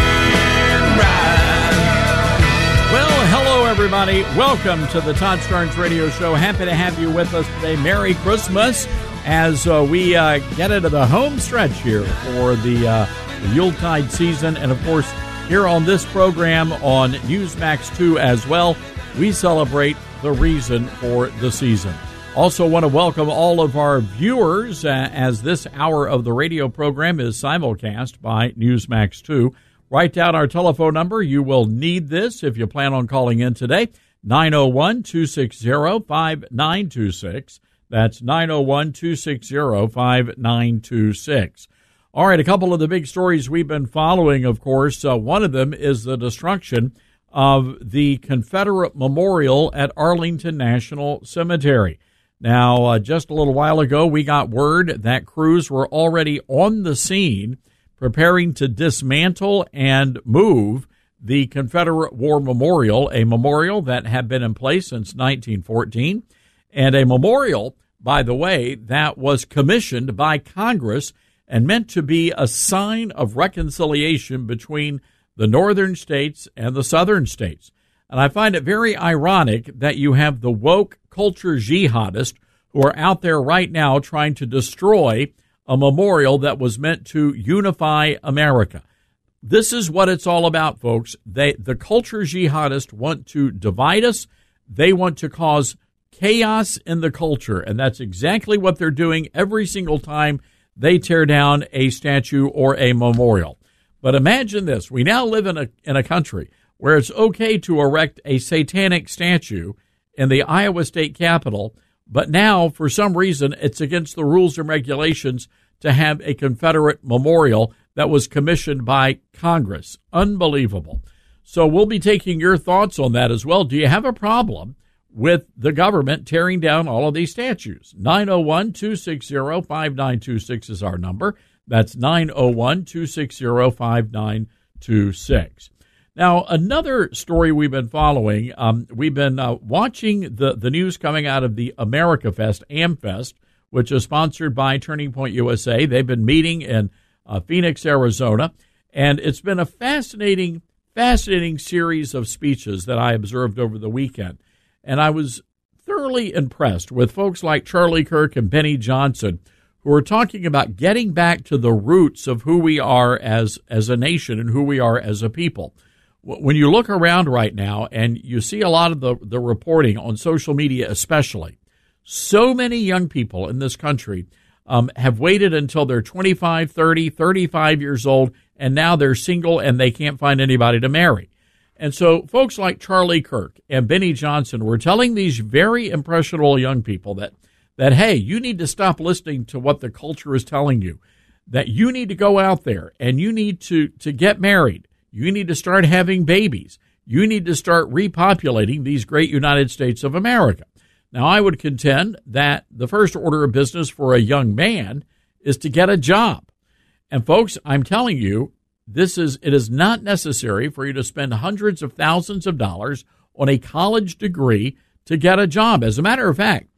ride. Well, hello, everybody. Welcome to the Todd Starnes Radio Show. Happy to have you with us today. Merry Christmas as uh, we uh, get into the home stretch here for the, uh, the Yuletide season. And, of course, here on this program on Newsmax two as well, we celebrate the reason for the season. Also want to welcome all of our viewers uh, as this hour of the radio program is simulcast by Newsmax two. Write down our telephone number. You will need this if you plan on calling in today, nine oh one, two six zero, five nine two six. That's nine oh one, two six zero, five nine two six. All right, a couple of the big stories we've been following, of course. Uh, one of them is the destruction of the Confederate Memorial at Arlington National Cemetery. Now, uh, just a little while ago, we got word that crews were already on the scene preparing to dismantle and move the Confederate War Memorial, a memorial that had been in place since nineteen fourteen, and a memorial, by the way, that was commissioned by Congress and meant to be a sign of reconciliation between the northern states and the southern states. And I find it very ironic that you have the woke culture jihadists who are out there right now trying to destroy a memorial that was meant to unify America. This is what it's all about, folks. They, the culture jihadists want to divide us. They want to cause chaos in the culture, and that's exactly what they're doing every single time they tear down a statue or a memorial. But imagine this. We now live in a in a country where it's okay to erect a satanic statue in the Iowa State Capitol, but now, for some reason, it's against the rules and regulations to have a Confederate memorial that was commissioned by Congress. Unbelievable. So we'll be taking your thoughts on that as well. Do you have a problem with the government tearing down all of these statues? nine oh one, two six zero, five nine two six is our number. That's nine oh one, two six zero, five nine two six. Now, another story we've been following, um, we've been uh, watching the, the news coming out of the America Fest, AmFest, which is sponsored by Turning Point U S A. They've been meeting in uh, Phoenix, Arizona, and it's been a fascinating, fascinating series of speeches that I observed over the weekend. And I was thoroughly impressed with folks like Charlie Kirk and Benny Johnson, who are talking about getting back to the roots of who we are as, as a nation and who we are as a people. When you look around right now and you see a lot of the, the reporting on social media especially, so many young people in this country um, have waited until they're twenty-five, thirty, thirty-five years old, and now they're single and they can't find anybody to marry. And so folks like Charlie Kirk and Benny Johnson were telling these very impressionable young people that, that, hey, you need to stop listening to what the culture is telling you, that you need to go out there and you need to, to get married. You need to start having babies. You need to start repopulating these great United States of America. Now, I would contend that the first order of business for a young man is to get a job. And folks, I'm telling you, This is, it is not necessary for you to spend hundreds of thousands of dollars on a college degree to get a job. As a matter of fact,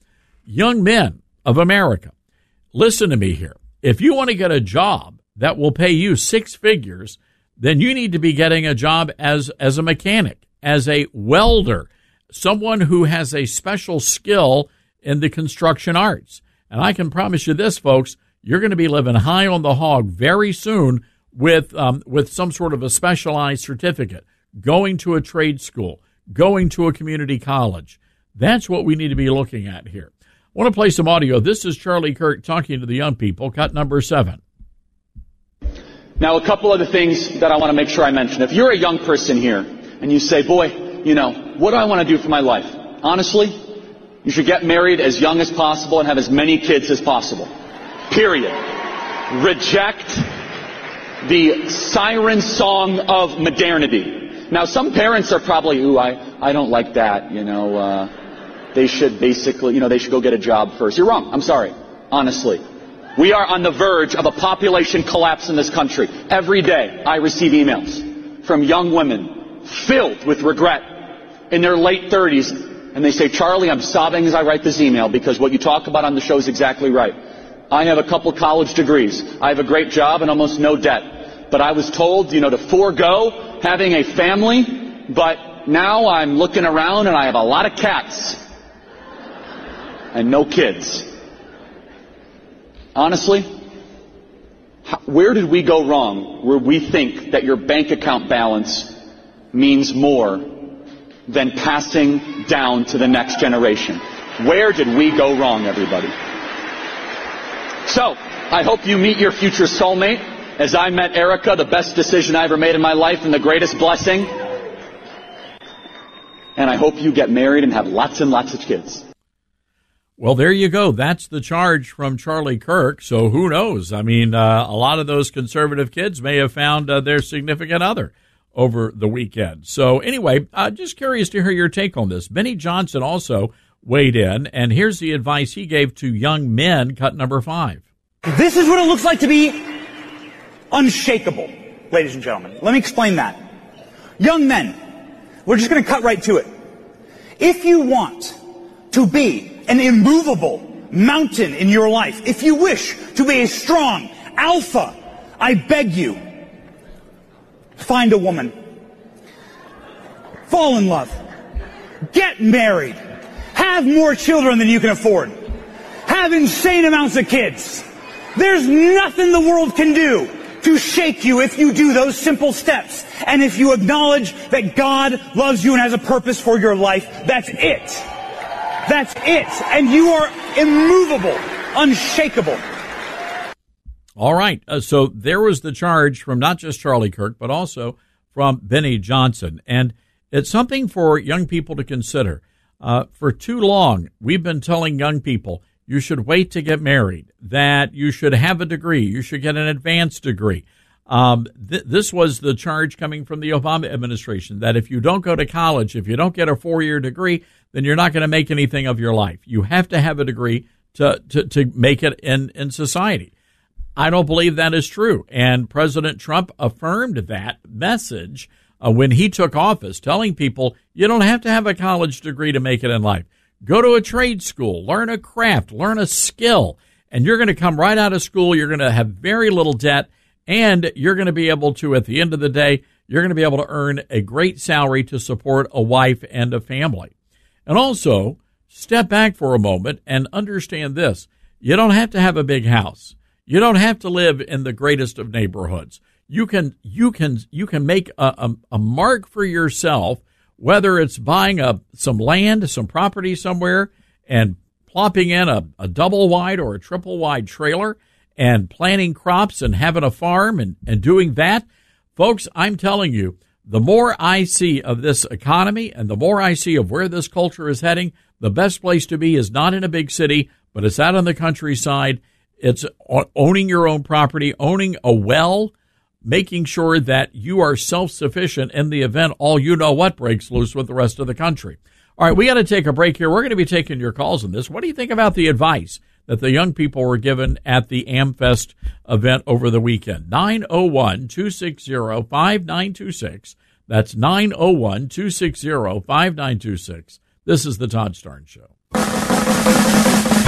young men of America, listen to me here. If you want to get a job that will pay you six figures, then you need to be getting a job as, as a mechanic, as a welder, someone who has a special skill in the construction arts. And I can promise you this, folks, you're going to be living high on the hog very soon with um, with some sort of a specialized certificate, going to a trade school, going to a community college. That's what we need to be looking at here. I want to play some audio. This is Charlie Kirk talking to the young people, cut number seven. Now, a couple other things that I want to make sure I mention. If you're a young person here and you say, boy, you know, what do I want to do for my life? Honestly, you should get married as young as possible and have as many kids as possible. Period. Reject the siren song of modernity. Now, some parents are probably, ooh, I, I don't like that, you know, uh, they should basically, you know, they should go get a job first. You're wrong. I'm sorry. Honestly. We are on the verge of a population collapse in this country. Every day I receive emails from young women filled with regret in their late thirties, and they say, Charlie, I'm sobbing as I write this email because what you talk about on the show is exactly right. I have a couple college degrees. I have a great job and almost no debt. But I was told, you know, to forego having a family, but now I'm looking around and I have a lot of cats and no kids. Honestly, where did we go wrong where we think that your bank account balance means more than passing down to the next generation? Where did we go wrong, everybody? So, I hope you meet your future soulmate. As I met Erica, the best decision I ever made in my life and the greatest blessing. And I hope you get married and have lots and lots of kids. Well, there you go. That's the charge from Charlie Kirk. So who knows? I mean, uh, a lot of those conservative kids may have found uh, their significant other over the weekend. So anyway, uh, just curious to hear your take on this. Benny Johnson also weighed in, and here's the advice he gave to young men, cut number five. This is what it looks like to be unshakable, ladies and gentlemen. Let me explain that. Young men, we're just going to cut right to it. If you want to be an immovable mountain in your life, if you wish to be a strong alpha, I beg you, find a woman. Fall in love. Get married. Have more children than you can afford. Have insane amounts of kids. There's nothing the world can do to shake you if you do those simple steps. And if you acknowledge that God loves you and has a purpose for your life, that's it. That's it. And you are immovable, unshakable. All right. Uh, so there was the charge from not just Charlie Kirk, but also from Benny Johnson. And it's something for young people to consider. Uh, for too long, we've been telling young people, you should wait to get married, that you should have a degree, you should get an advanced degree. Um, th- this was the charge coming from the Obama administration, that if you don't go to college, if you don't get a four-year degree, then you're not going to make anything of your life. You have to have a degree to, to, to make it in, in society. I don't believe that is true. And President Trump affirmed that message uh, when he took office, telling people you don't have to have a college degree to make it in life. Go to a trade school, learn a craft, learn a skill, and you're going to come right out of school. You're going to have very little debt, and you're going to be able to, at the end of the day, you're going to be able to earn a great salary to support a wife and a family. And also, step back for a moment and understand this. You don't have to have a big house. You don't have to live in the greatest of neighborhoods. You can you can you can make a, a, a mark for yourself, whether it's buying a some land, some property somewhere, and plopping in a, a double wide or a triple wide trailer and planting crops and having a farm and, and doing that. Folks, I'm telling you, the more I see of this economy and the more I see of where this culture is heading, the best place to be is not in a big city, but it's out on the countryside. It's owning your own property, owning a well, making sure that you are self-sufficient in the event all you know what breaks loose with the rest of the country. All right, we got to take a break here. We're going to be taking your calls on this. What do you think about the advice that the young people were given at the AmFest event over the weekend? nine oh one, two six zero, five nine two six. That's nine oh one, two six zero, five nine two six. This is the Todd Starnes Show.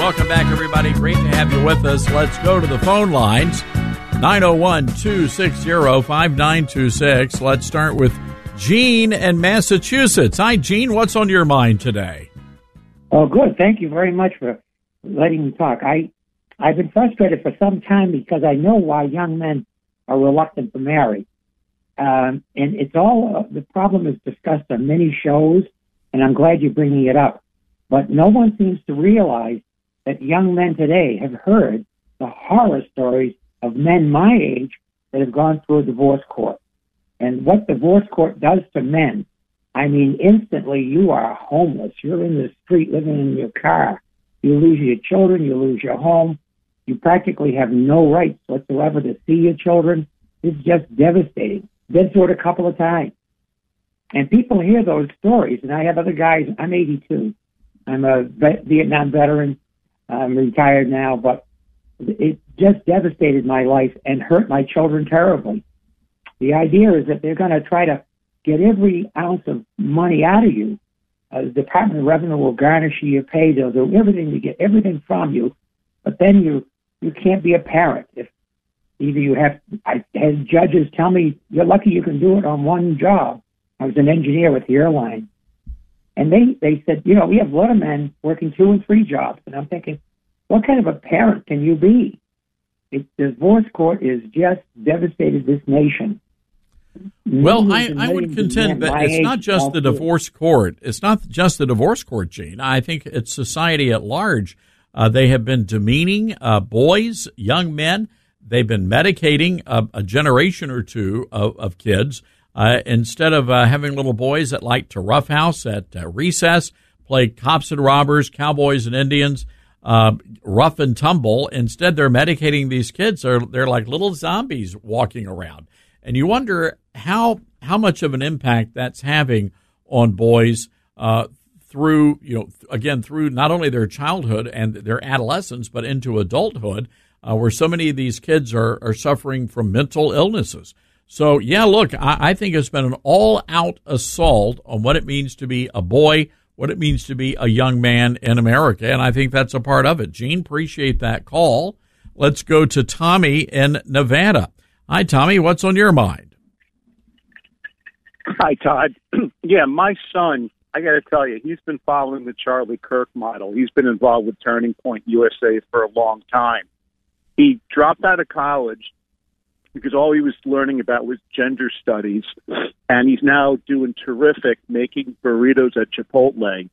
Welcome back, everybody. Great to have you with us. Let's go to the phone lines. nine oh one, two six zero, five nine two six. Let's start with Gene in Massachusetts. Hi, Gene. What's on your mind today? Oh, good. Thank you very much for letting me talk. I, I've been frustrated for some time because I know why young men are reluctant to marry. Um, and it's all, uh, the problem is discussed on many shows, and I'm glad you're bringing it up. But no one seems to realize that young men today have heard the horror stories of men my age that have gone through a divorce court. And what divorce court does to men, I mean, instantly you are homeless. You're in the street living in your car. You lose your children. You lose your home. You practically have no rights whatsoever to see your children. It's just devastating. Been through it a couple of times. And people hear those stories, and I have other guys. I'm eighty-two. I'm a vet, Vietnam veteran. I'm retired now, but it just devastated my life and hurt my children terribly. The idea is that they're going to try to get every ounce of money out of you. Uh, the Department of Revenue will garnish you your pay. They'll do everything to get everything from you, but then you you can't be a parent. If either you have, I had judges tell me, you're lucky you can do it on one job. I was an engineer with the airline. And they, they said, you know, we have a lot of men working two and three jobs. And I'm thinking, what kind of a parent can you be? It, the divorce court is just devastated this nation. Well, I, I would contend that it's not just the divorce court. It's not just the divorce court, Gene. I think it's society at large. Uh, they have been demeaning uh, boys, young men. They've been medicating a, a generation or two of, of kids. Uh, instead of uh, having little boys that like to roughhouse at uh, recess, play cops and robbers, cowboys and Indians, uh, rough and tumble, instead they're medicating these kids. They're, they're like little zombies walking around. And you wonder how how much of an impact that's having on boys uh, through, you know, again, through not only their childhood and their adolescence, but into adulthood, uh, where so many of these kids are, are suffering from mental illnesses. So, yeah, look, I, I think it's been an all-out assault on what it means to be a boy, what it means to be a young man in America, and I think that's a part of it. Gene, appreciate that call. Let's go to Tommy in Nevada. Hi, Tommy. What's on your mind? Hi, Todd. Yeah, my son, I got to tell you, he's been following the Charlie Kirk model. He's been involved with Turning Point U S A for a long time. He dropped out of college because all he was learning about was gender studies, and he's now doing terrific making burritos at Chipotle.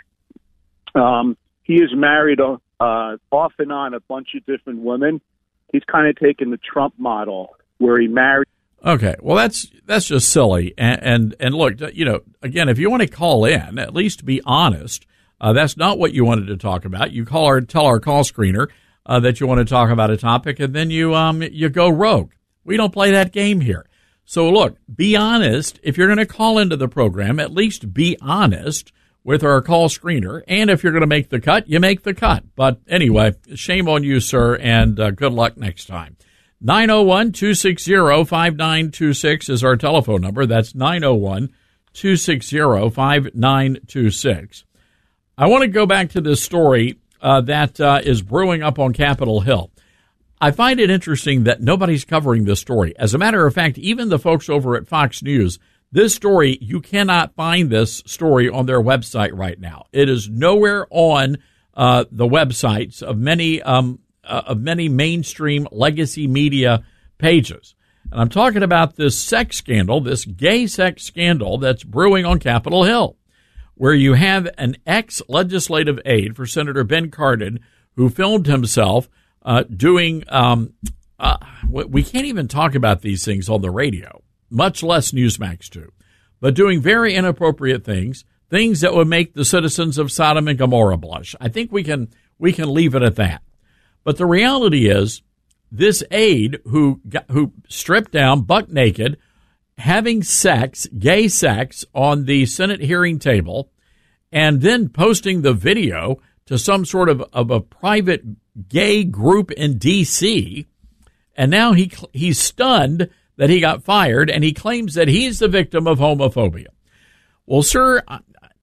Um, he is married uh, off and on a bunch of different women. He's kind of taken the Trump model where he married. Okay, well, that's that's just silly. And, and, and look, you know, again, if you want to call in, at least be honest. Uh, that's not what you wanted to talk about. You call our, tell our call screener uh, that you want to talk about a topic, and then you um you go rogue. We don't play that game here. So, look, be honest. If you're going to call into the program, at least be honest with our call screener. And if you're going to make the cut, you make the cut. But anyway, shame on you, sir, and uh, good luck next time. nine oh one, two six zero, five nine two six is our telephone number. That's nine oh one, two six zero, five nine two six. I want to go back to this story uh, that uh, is brewing up on Capitol Hill. I find it interesting that nobody's covering this story. As a matter of fact, even the folks over at Fox News, this story, you cannot find this story on their website right now. It is nowhere on uh, the websites of many um, uh, of many mainstream legacy media pages. And I'm talking about this sex scandal, this gay sex scandal that's brewing on Capitol Hill, where you have an ex-legislative aide for Senator Ben Cardin who filmed himself Uh, doing, um, uh, we can't even talk about these things on the radio, much less Newsmax too, but doing very inappropriate things, things that would make the citizens of Sodom and Gomorrah blush. I think we can, we can leave it at that. But the reality is this aide who, got, who stripped down buck naked, having sex, gay sex on the Senate hearing table, and then posting the video to some sort of, of a private gay group in D C, and now he he's stunned that he got fired, and he claims that he's the victim of homophobia. Well, sir,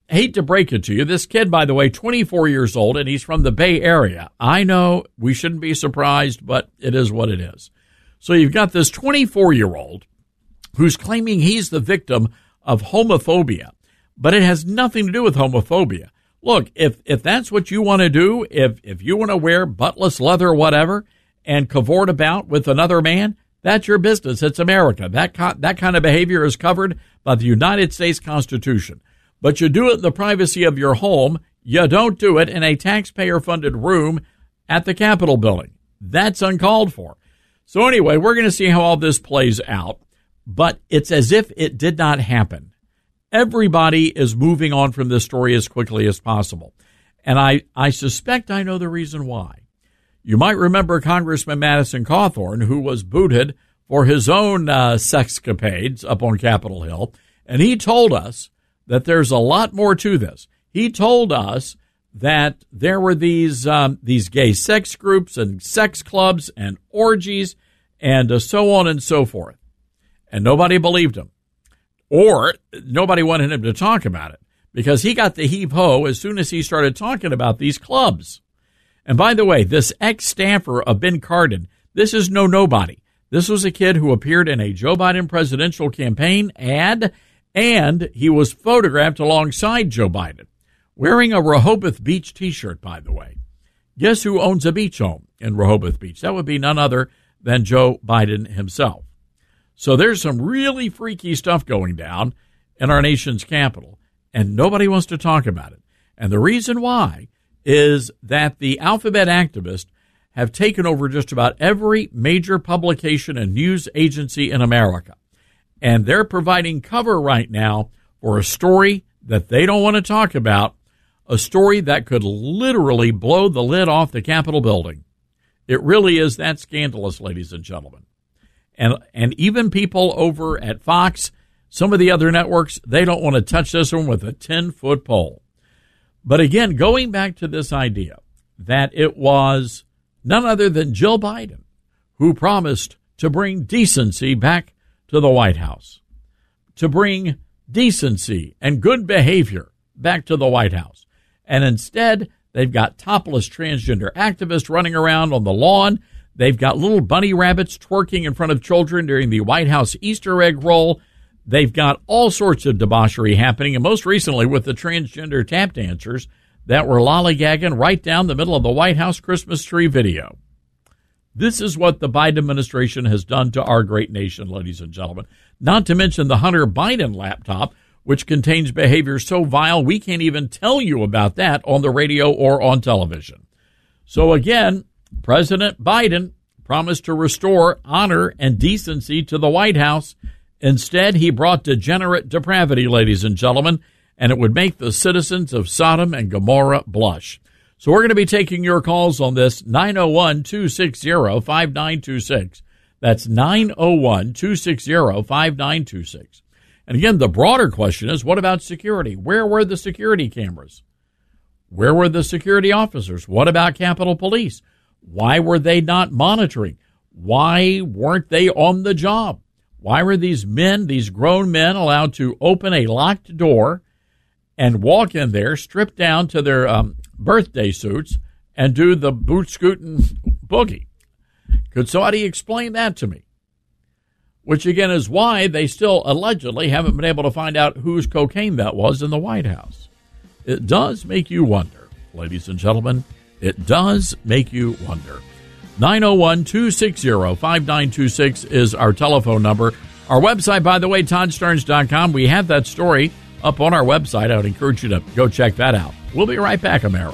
hate to break it to you, this kid, by the way, twenty-four years old, and he's from the Bay Area. I know we shouldn't be surprised, but it is what it is. So you've got this twenty-four-year-old who's claiming he's the victim of homophobia, but it has nothing to do with homophobia. Look, if if that's what you want to do, if if you want to wear buttless leather or whatever and cavort about with another man, that's your business. It's America. That co- that kind of behavior is covered by the United States Constitution. But you do it in the privacy of your home. You don't do it in a taxpayer-funded room at the Capitol building. That's uncalled for. So anyway, we're going to see how all this plays out. But it's as if it did not happen. Everybody is moving on from this story as quickly as possible. And I, I suspect I know the reason why. You might remember Congressman Madison Cawthorn, who was booted for his own uh, sexcapades up on Capitol Hill. And he told us that there's a lot more to this. He told us that there were these um, these gay sex groups and sex clubs and orgies and uh, so on and so forth. And nobody believed him. Or nobody wanted him to talk about it because he got the heave-ho as soon as he started talking about these clubs. And by the way, this ex-staffer of Ben Cardin, this is no nobody. This was a kid who appeared in a Joe Biden presidential campaign ad, and he was photographed alongside Joe Biden, wearing a Rehoboth Beach T-shirt, by the way. Guess who owns a beach home in Rehoboth Beach? That would be none other than Joe Biden himself. So there's some really freaky stuff going down in our nation's capital, and nobody wants to talk about it. And the reason why is that the alphabet activists have taken over just about every major publication and news agency in America. And they're providing cover right now for a story that they don't want to talk about, a story that could literally blow the lid off the Capitol building. It really is that scandalous, ladies and gentlemen. And and even people over at Fox, some of the other networks, they don't want to touch this one with a ten-foot pole. But again, going back to this idea that it was none other than Jill Biden who promised to bring decency back to the White House, to bring decency and good behavior back to the White House. And instead, they've got topless transgender activists running around on the lawn. They've got little bunny rabbits twerking in front of children during the White House Easter egg roll. They've got all sorts of debauchery happening, and most recently with the transgender tap dancers that were lollygagging right down the middle of the White House Christmas tree video. This is what the Biden administration has done to our great nation, ladies and gentlemen. Not to mention the Hunter Biden laptop, which contains behavior so vile we can't even tell you about that on the radio or on television. So again, President Biden promised to restore honor and decency to the White House. Instead, he brought degenerate depravity, ladies and gentlemen, and it would make the citizens of Sodom and Gomorrah blush. So we're going to be taking your calls on this, nine oh one, two six zero, five nine two six. That's nine oh one, two six zero, five nine two six. And again, the broader question is, what about security? Where were the security cameras? Where were the security officers? What about Capitol Police? Why were they not monitoring? Why weren't they on the job? Why were these men, these grown men, allowed to open a locked door and walk in there, strip down to their um, birthday suits, and do the boot-scooting boogie? Could somebody explain that to me? Which, again, is why they still allegedly haven't been able to find out whose cocaine that was in the White House. It does make you wonder, ladies and gentlemen. It does make you wonder. nine oh one, two six zero, five nine two six is our telephone number. Our website, by the way, Todd Starnes dot com. We have that story up on our website. I would encourage you to go check that out. We'll be right back, America.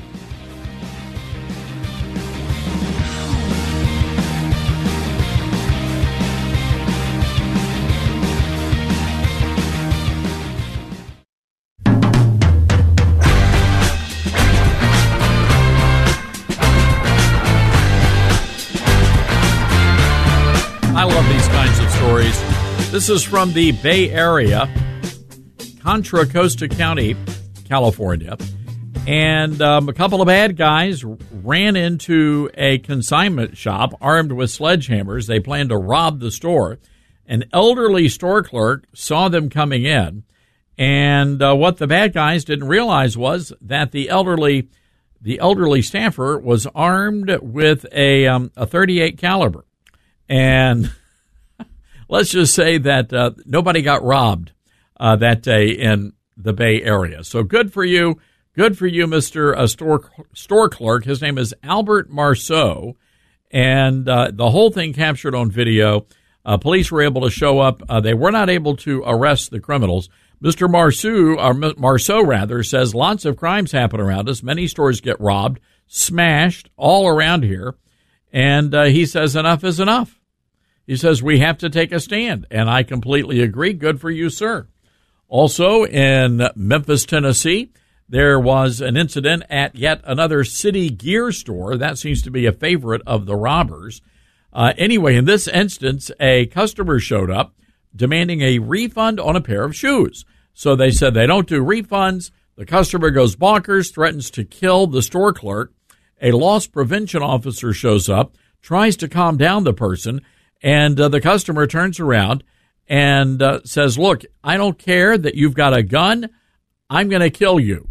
I love these kinds of stories. This is from the Bay Area, Contra Costa County, California. And um, a couple of bad guys ran into a consignment shop armed with sledgehammers. They planned to rob the store. An elderly store clerk saw them coming in And uh, what the bad guys didn't realize was that the elderly, the elderly staffer was armed with a um, a thirty-eight caliber, and let's just say that uh, nobody got robbed uh, that day in the Bay Area. So good for you, good for you, Mister Uh, store store clerk. His name is Albert Marceau, and uh, the whole thing captured on video. Uh, police were able to show up. Uh, they were not able to arrest the criminals. Mister Marceau, or Marceau rather, says lots of crimes happen around us. Many stores get robbed, smashed all around here. And uh, he says enough is enough. He says we have to take a stand. And I completely agree. Good for you, sir. Also in Memphis, Tennessee, there was an incident at yet another City Gear store. That seems to be a favorite of the robbers. Uh, anyway, in this instance, a customer showed up demanding a refund on a pair of shoes. So they said they don't do refunds. The customer goes bonkers, threatens to kill the store clerk. A loss prevention officer shows up, tries to calm down the person, and uh, the customer turns around and uh, says, look, I don't care that you've got a gun. I'm going to kill you.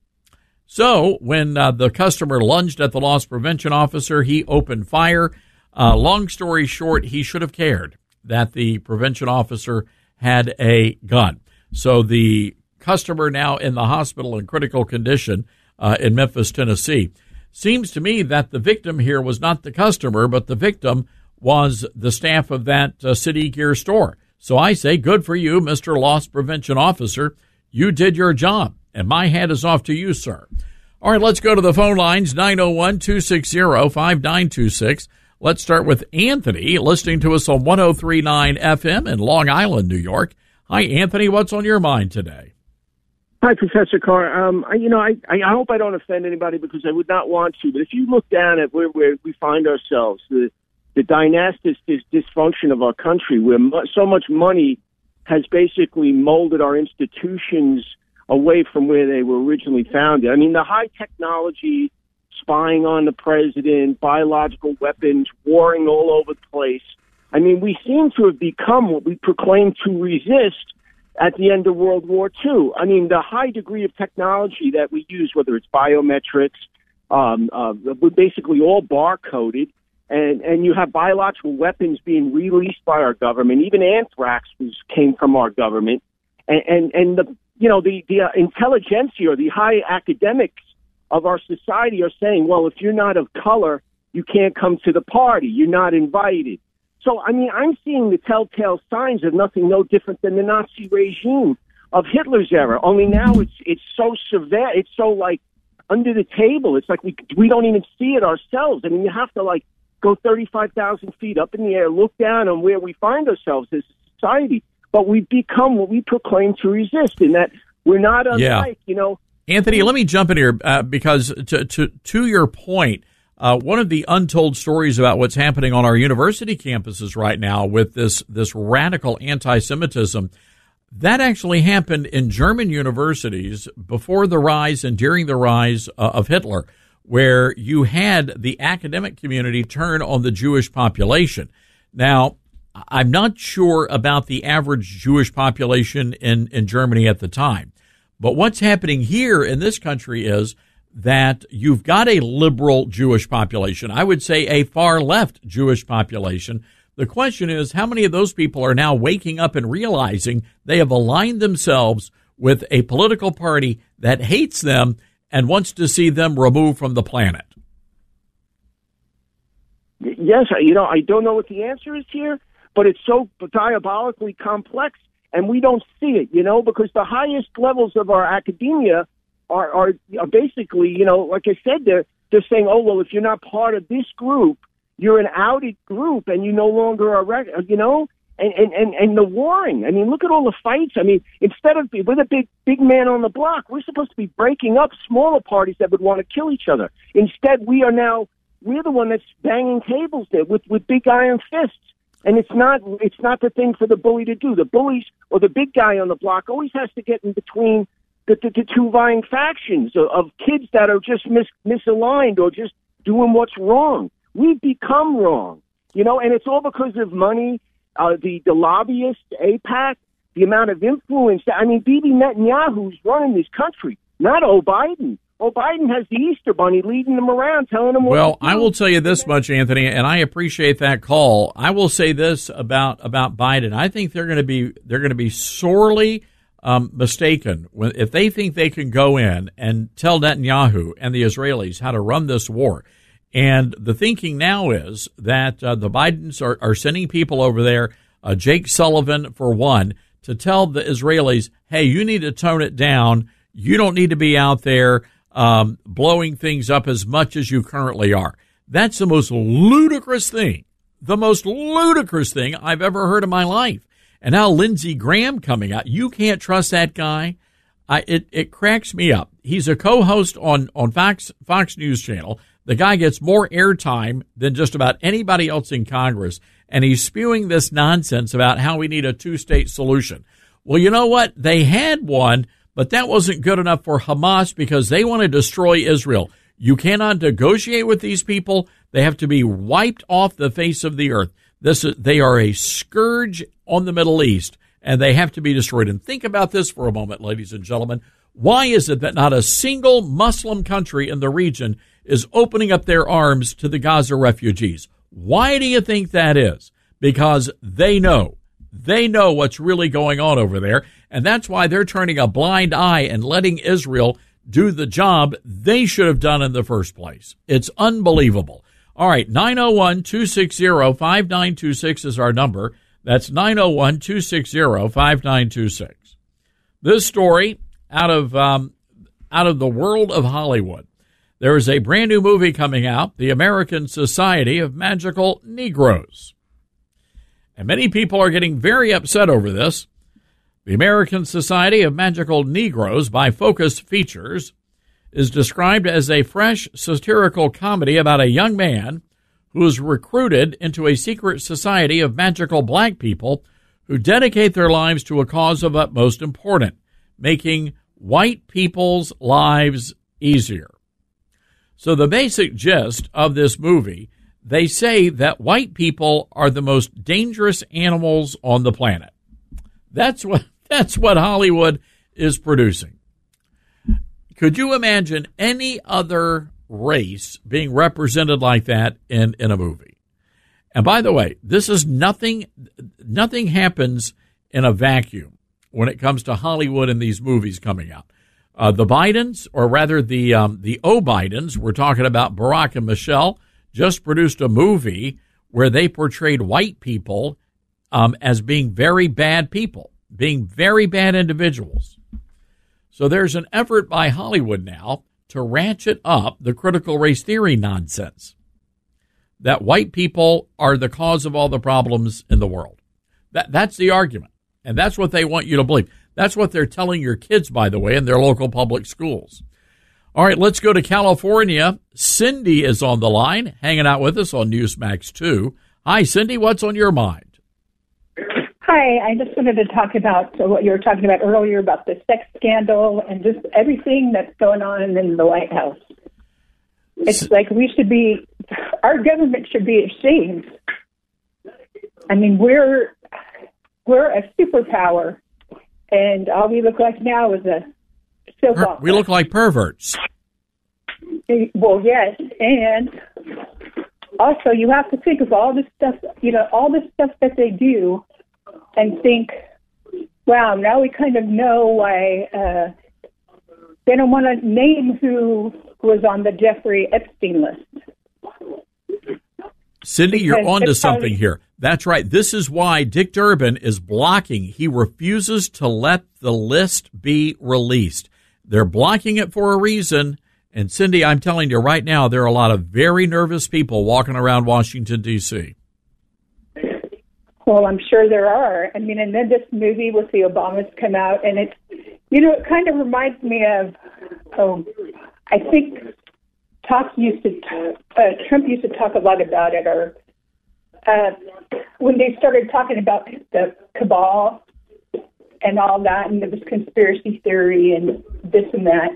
So when uh, the customer lunged at the loss prevention officer, he opened fire. Uh, long story short, he should have cared that the prevention officer had a gun. So the customer now in the hospital in critical condition uh, in Memphis, Tennessee. Seems to me that the victim here was not the customer, but the victim was the staff of that uh, City Gear store. So I say good for you, Mister Loss Prevention Officer. You did your job, and my hat is off to you, sir. All right, let's go to the phone lines, nine oh one, two six zero, five nine two six. Let's start with Anthony, listening to us on one oh three point nine F M in Long Island, New York. Hi, Anthony. What's on your mind today? Hi, Professor Carr. Um, I, you know, I, I hope I don't offend anybody because I would not want to. But if you look down at where, where we find ourselves, the, the dynastic dis- dysfunction of our country, where mu- so much money has basically molded our institutions away from where they were originally founded. I mean, the high technology, spying on the president, biological weapons, warring all over the place. I mean, we seem to have become what we proclaimed to resist at the end of World War Two. I mean, the high degree of technology that we use, whether it's biometrics, um, uh, we're basically all barcoded, and, and you have biological weapons being released by our government. Even anthrax was, came from our government. And, and, and the, you know, the, the uh, intelligentsia or the high academics of our society are saying, well, if you're not of color, you can't come to the party. You're not invited. So, I mean, I'm seeing the telltale signs of nothing no different than the Nazi regime of Hitler's era. Only now it's it's so severe. It's so, like, under the table. It's like we we don't even see it ourselves. I mean, you have to, like, go thirty-five thousand feet up in the air, look down on where we find ourselves as a society. But we've become what we proclaim to resist, in that we're not unlike, yeah. you know. Anthony, let me jump in here uh, because to, to, to your point, Uh, one of the untold stories about what's happening on our university campuses right now with this, this radical anti-Semitism, that actually happened in German universities before the rise and during the rise uh, of Hitler, where you had the academic community turn on the Jewish population. Now, I'm not sure about the average Jewish population in, in Germany at the time, but what's happening here in this country is that you've got a liberal Jewish population. I would say a far left Jewish population. The question is, how many of those people are now waking up and realizing they have aligned themselves with a political party that hates them and wants to see them removed from the planet? Yes, you know, I don't know what the answer is here, but it's so diabolically complex, and we don't see it, you know, because the highest levels of our academia Are, are are basically, you know, like I said, they're they're saying, oh well, if you're not part of this group, you're an outed group, and you no longer are, you know, and and and and the warring. I mean, look at all the fights. I mean, instead of we're the big big man on the block, we're supposed to be breaking up smaller parties that would want to kill each other. Instead, we are now we're the one that's banging tables there with with big iron fists. And it's not it's not the thing for the bully to do. The bullies or the big guy on the block always has to get in between The, the, the two vying factions of, of kids that are just mis, misaligned or just doing what's wrong. We've become wrong, you know, and it's all because of money. Uh, the, the lobbyists, AIPAC, the amount of influence. I mean, Bibi Netanyahu's running this country, not O. Biden. O. Biden has the Easter Bunny leading them around, telling them what Well, to do. I will tell you this much, Anthony, and I appreciate that call. I will say this about about Biden. I think they're going to be they're going to be sorely um, mistaken when, if they think they can go in and tell Netanyahu and the Israelis how to run this war. And the thinking now is that uh, the Bidens are, are sending people over there, uh, Jake Sullivan for one, to tell the Israelis, hey, you need to tone it down. You don't need to be out there um, blowing things up as much as you currently are. That's the most ludicrous thing, the most ludicrous thing I've ever heard in my life. And now Lindsey Graham coming out. You can't trust that guy. I, it, it cracks me up. He's a co-host on, on Fox, Fox News Channel. The guy gets more airtime than just about anybody else in Congress, and he's spewing this nonsense about how we need a two-state solution. Well, you know what? They had one, but that wasn't good enough for Hamas because they want to destroy Israel. You cannot negotiate with these people. They have to be wiped off the face of the earth. This is, they are a scourge on the Middle East, and they have to be destroyed. And think about this for a moment, ladies and gentlemen. Why is it that not a single Muslim country in the region is opening up their arms to the Gaza refugees? Why do you think that is? Because they know. They know what's really going on over there, and that's why they're turning a blind eye and letting Israel do the job they should have done in the first place. It's unbelievable. All right, nine oh one, two six zero, five nine two six is our number. That's nine oh one, two six zero, five nine two six. This story out of um, out of the world of Hollywood. There is a brand new movie coming out, The American Society of Magical Negroes. And many people are getting very upset over this. The American Society of Magical Negroes by Focus Features is described as a fresh satirical comedy about a young man who is recruited into a secret society of magical black people who dedicate their lives to a cause of utmost importance, making white people's lives easier. So the basic gist of this movie, they say that white people are the most dangerous animals on the planet. That's what that's what Hollywood is producing. Could you imagine any other race being represented like that in, in a movie? And by the way, this is nothing nothing happens in a vacuum when it comes to Hollywood and these movies coming out. Uh, the Bidens, or rather the um, the O-Bidens, we're talking about Barack and Michelle, just produced a movie where they portrayed white people um, as being very bad people, being very bad individuals. So there's an effort by Hollywood now to ratchet up the critical race theory nonsense, that white people are the cause of all the problems in the world. That That's the argument, and that's what they want you to believe. That's what they're telling your kids, by the way, in their local public schools. All right, let's go to California. Cindy is on the line, hanging out with us on Newsmax two. Hi, Cindy. What's on your mind? Hi, I just wanted to talk about what you were talking about earlier about the sex scandal and just everything that's going on in the White House. It's like we should be, our government should be ashamed. I mean, we're we're a superpower. And all we look like now is a soap Per- opera. we look like perverts. Well, yes, and also you have to think of all this stuff, you know, all this stuff that they do, and think, wow, now we kind of know why uh, they don't want to name who was on the Jeffrey Epstein list. Cindy, you're Because on to it's something probably- here. That's right. This is why Dick Durbin is blocking. He refuses to let the list be released. They're blocking it for a reason. And Cindy, I'm telling you right now, there are a lot of very nervous people walking around Washington, D C. Well, I'm sure there are. I mean, and then this movie with the Obamas come out, and it's, you know, it kind of reminds me of, oh, I think talk used to, uh, Trump used to talk a lot about it, or uh, when they started talking about the cabal and all that, and there was conspiracy theory and this and that.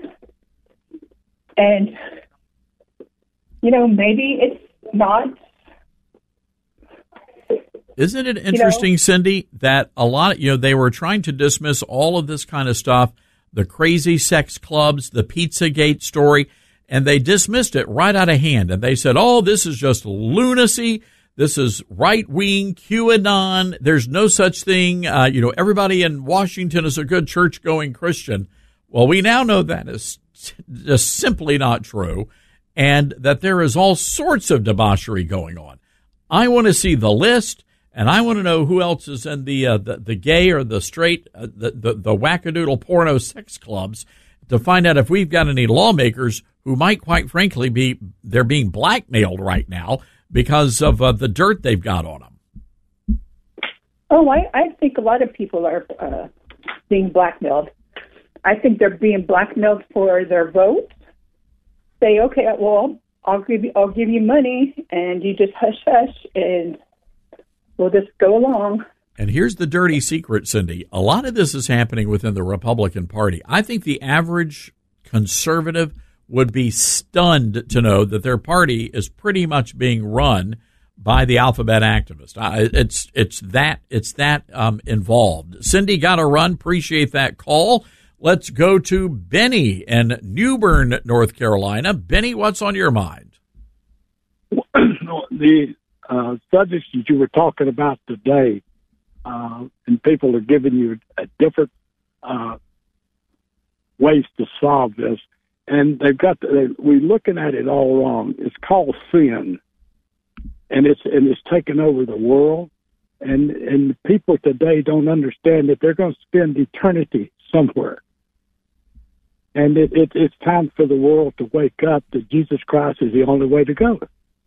And, you know, maybe it's not Isn't it interesting, you know? Cindy, that a lot of, you know, they were trying to dismiss all of this kind of stuff, the crazy sex clubs, the Pizzagate story, and they dismissed it right out of hand. And they said, oh, this is just lunacy. This is right-wing QAnon. There's no such thing. Uh, you know, everybody in Washington is a good church-going Christian. Well, we now know that is just simply not true, and that there is all sorts of debauchery going on. I want to see the list, and I want to know who else is in the uh, the, the gay or the straight, uh, the, the, the wackadoodle porno sex clubs to find out if we've got any lawmakers who might, quite frankly, be they're being blackmailed right now because of uh, the dirt they've got on them. Oh, I, I think a lot of people are uh, being blackmailed. I think they're being blackmailed for their vote. Say, okay, well, I'll give you, I'll give you money, and you just hush hush, and we'll just go along. And here's the dirty secret, Cindy. A lot of this is happening within the Republican Party. I think the average conservative would be stunned to know that their party is pretty much being run by the alphabet activist. Uh, it's it's that it's that um, involved. Cindy, got to run. Appreciate that call. Let's go to Benny in New Bern, North Carolina. Benny, what's on your mind? The uh, subjects that you were talking about today, uh, and people are giving you a different uh, ways to solve this. And they've got the, they, we're looking at it all wrong. It's called sin, and it's and it's taken over the world. And and people today don't understand that they're going to spend eternity somewhere. And it, it, it's time for the world to wake up that Jesus Christ is the only way to go.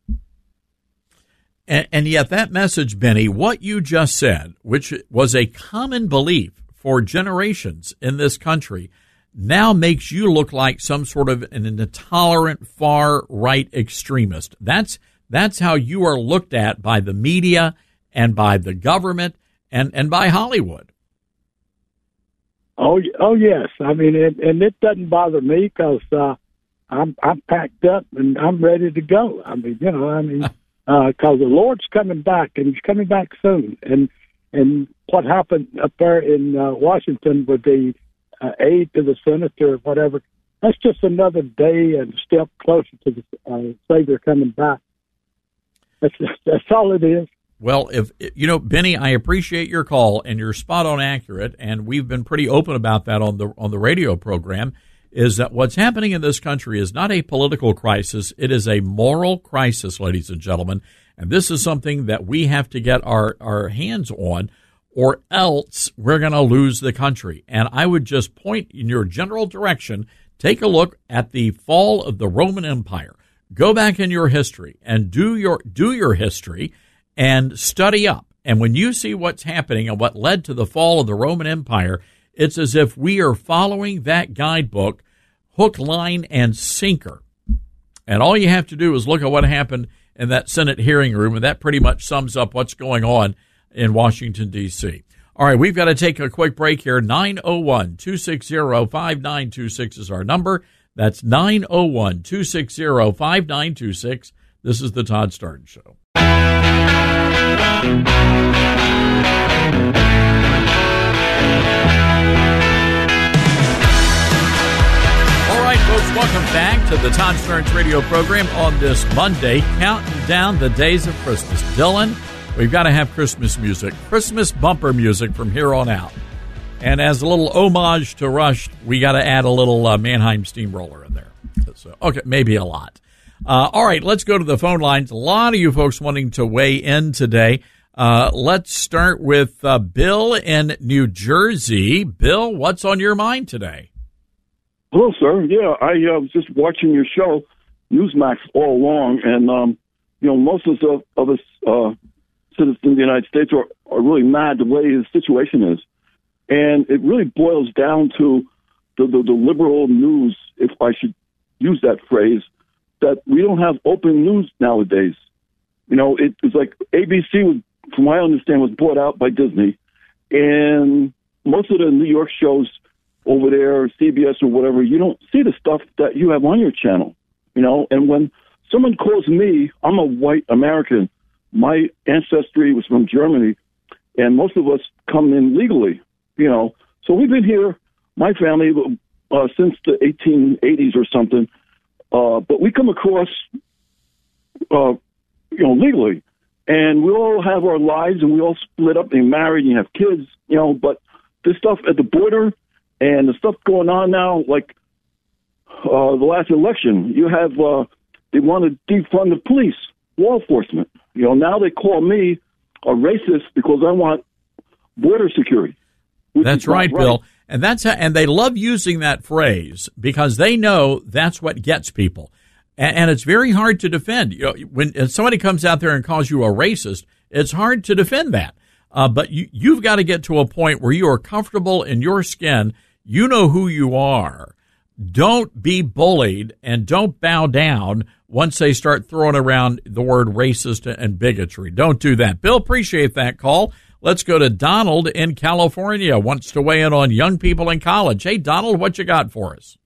And, and yet that message, Benny, what you just said, which was a common belief for generations in this country, now makes you look like some sort of an intolerant far-right extremist. That's that's how you are looked at by the media and by the government and, and by Hollywood. Oh, oh yes. I mean, it, and it doesn't bother me because uh, I'm I'm packed up and I'm ready to go. I mean, you know, I mean, because uh, the Lord's coming back and He's coming back soon. And and what happened up there in uh, Washington with the uh, aid to the senator or whatever, that's just another day and a step closer to the uh, Savior coming back. That's that's all it is. Well, if you know, Benny, I appreciate your call, and you're spot on accurate, and we've been pretty open about that on the on the radio program. Is that what's happening in this country is not a political crisis; it is a moral crisis, ladies and gentlemen, and this is something that we have to get our our hands on, or else we're going to lose the country. And I would just point in your general direction. Take a look at the fall of the Roman Empire. Go back in your history and do your do your history. And study up. And when you see what's happening and what led to the fall of the Roman Empire, it's as if we are following that guidebook, hook, line, and sinker. And all you have to do is look at what happened in that Senate hearing room, and that pretty much sums up what's going on in Washington, D C. All right, we've got to take a quick break here. nine oh one, two six zero, five nine two six is our number. That's nine oh one, two six zero, five nine two six. This is the Todd Starnes Show. All right, folks, welcome back to the Todd Starnes radio program on this Monday, counting down the days of Christmas. Dylan, we've got to have Christmas music, Christmas bumper music from here on out. And as a little homage to Rush, we got to add a little uh, Mannheim Steamroller in there. So, okay, maybe a lot. Uh, all right, let's go to the phone lines. A lot of you folks wanting to weigh in today. Uh, let's start with uh, Bill in New Jersey. Bill, what's on your mind today? Hello, sir. Yeah, I uh, was just watching your show, Newsmax, all along, and um, you know, most of us, of us uh, citizens of the United States are, are really mad the way the situation is, and it really boils down to the, the, the liberal news, if I should use that phrase, that we don't have open news nowadays. You know, it was like A B C, was, from what I understand, was bought out by Disney, and most of the New York shows over there, C B S or whatever, you don't see the stuff that you have on your channel. You know, and when someone calls me, I'm a white American, my ancestry was from Germany, and most of us come in legally, you know. So we've been here, my family, uh, since the eighteen eighties or something, uh, but we come across, uh, you know, legally. And we all have our lives, and we all split up and married and have kids, you know, but this stuff at the border and the stuff going on now, like uh, the last election, you have, uh, they want to defund the police, law enforcement. You know, now they call me a racist because I want border security. That's right, right, Bill. And that's how, and they love using that phrase because they know that's what gets people. And, and it's very hard to defend. You know, when somebody comes out there and calls you a racist, it's hard to defend that. Uh, but you, you've got to get to a point where you are comfortable in your skin. You know who you are. Don't be bullied and don't bow down once they start throwing around the word racist and bigotry. Don't do that. Bill, appreciate that call. Let's go to Donald in California. Wants to weigh in on young people in college. Hey, Donald, what you got for us?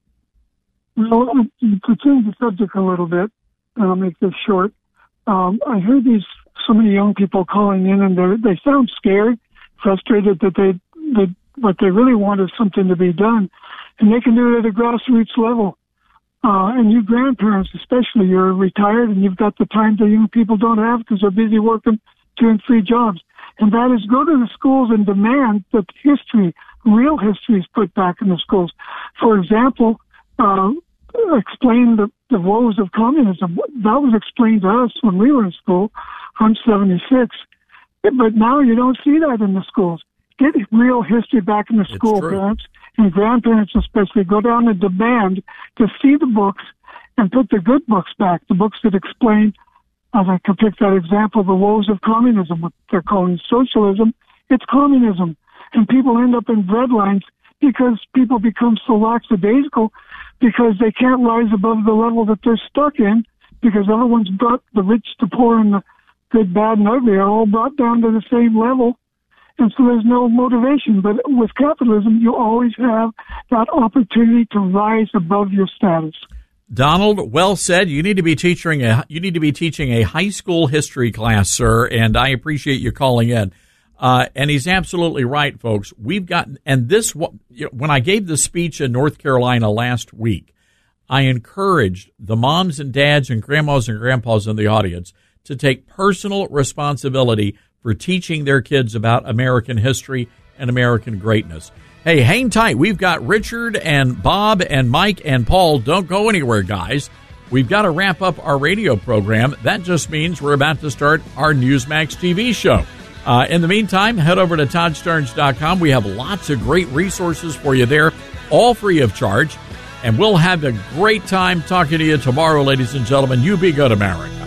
Well, to change the subject a little bit, and I'll make this short. Um, I heard these so many young people calling in, and they they sound scared, frustrated that they they what they really want is something to be done, and they can do it at a grassroots level. Uh, and you grandparents, especially, you're retired and you've got the time that young people don't have because they're busy working two and three jobs. And that is go to the schools and demand that history, real history, is put back in the schools. For example, uh, explain the, the woes of communism. That was explained to us when we were in school. I'm seventy-six. But now you don't see that in the schools. Get real history back in the school, parents and grandparents especially. Go down and demand to see the books and put the good books back, the books that explain, as I could pick that example, the woes of communism, what they're calling socialism. It's communism. And people end up in breadlines because people become so lackadaisical because they can't rise above the level that they're stuck in because everyone's brought, the rich, the poor, and the good, bad, and ugly are all brought down to the same level. And so there's no motivation. But with capitalism, you always have that opportunity to rise above your status. Donald, well said. You need to be teaching a you need to be teaching a high school history class, sir. And I appreciate you calling in. Uh, and he's absolutely right, folks. We've got and this you know, when I gave the speech in North Carolina last week, I encouraged the moms and dads and grandmas and grandpas in the audience to take personal responsibility for teaching their kids about American history and American greatness. Hey, hang tight. We've got Richard and Bob and Mike and Paul. Don't go anywhere, guys. We've got to wrap up our radio program. That just means we're about to start our Newsmax T V show. Uh, in the meantime, head over to Todd Starnes dot com. We have lots of great resources for you there, all free of charge. And we'll have a great time talking to you tomorrow, ladies and gentlemen. You be good, America.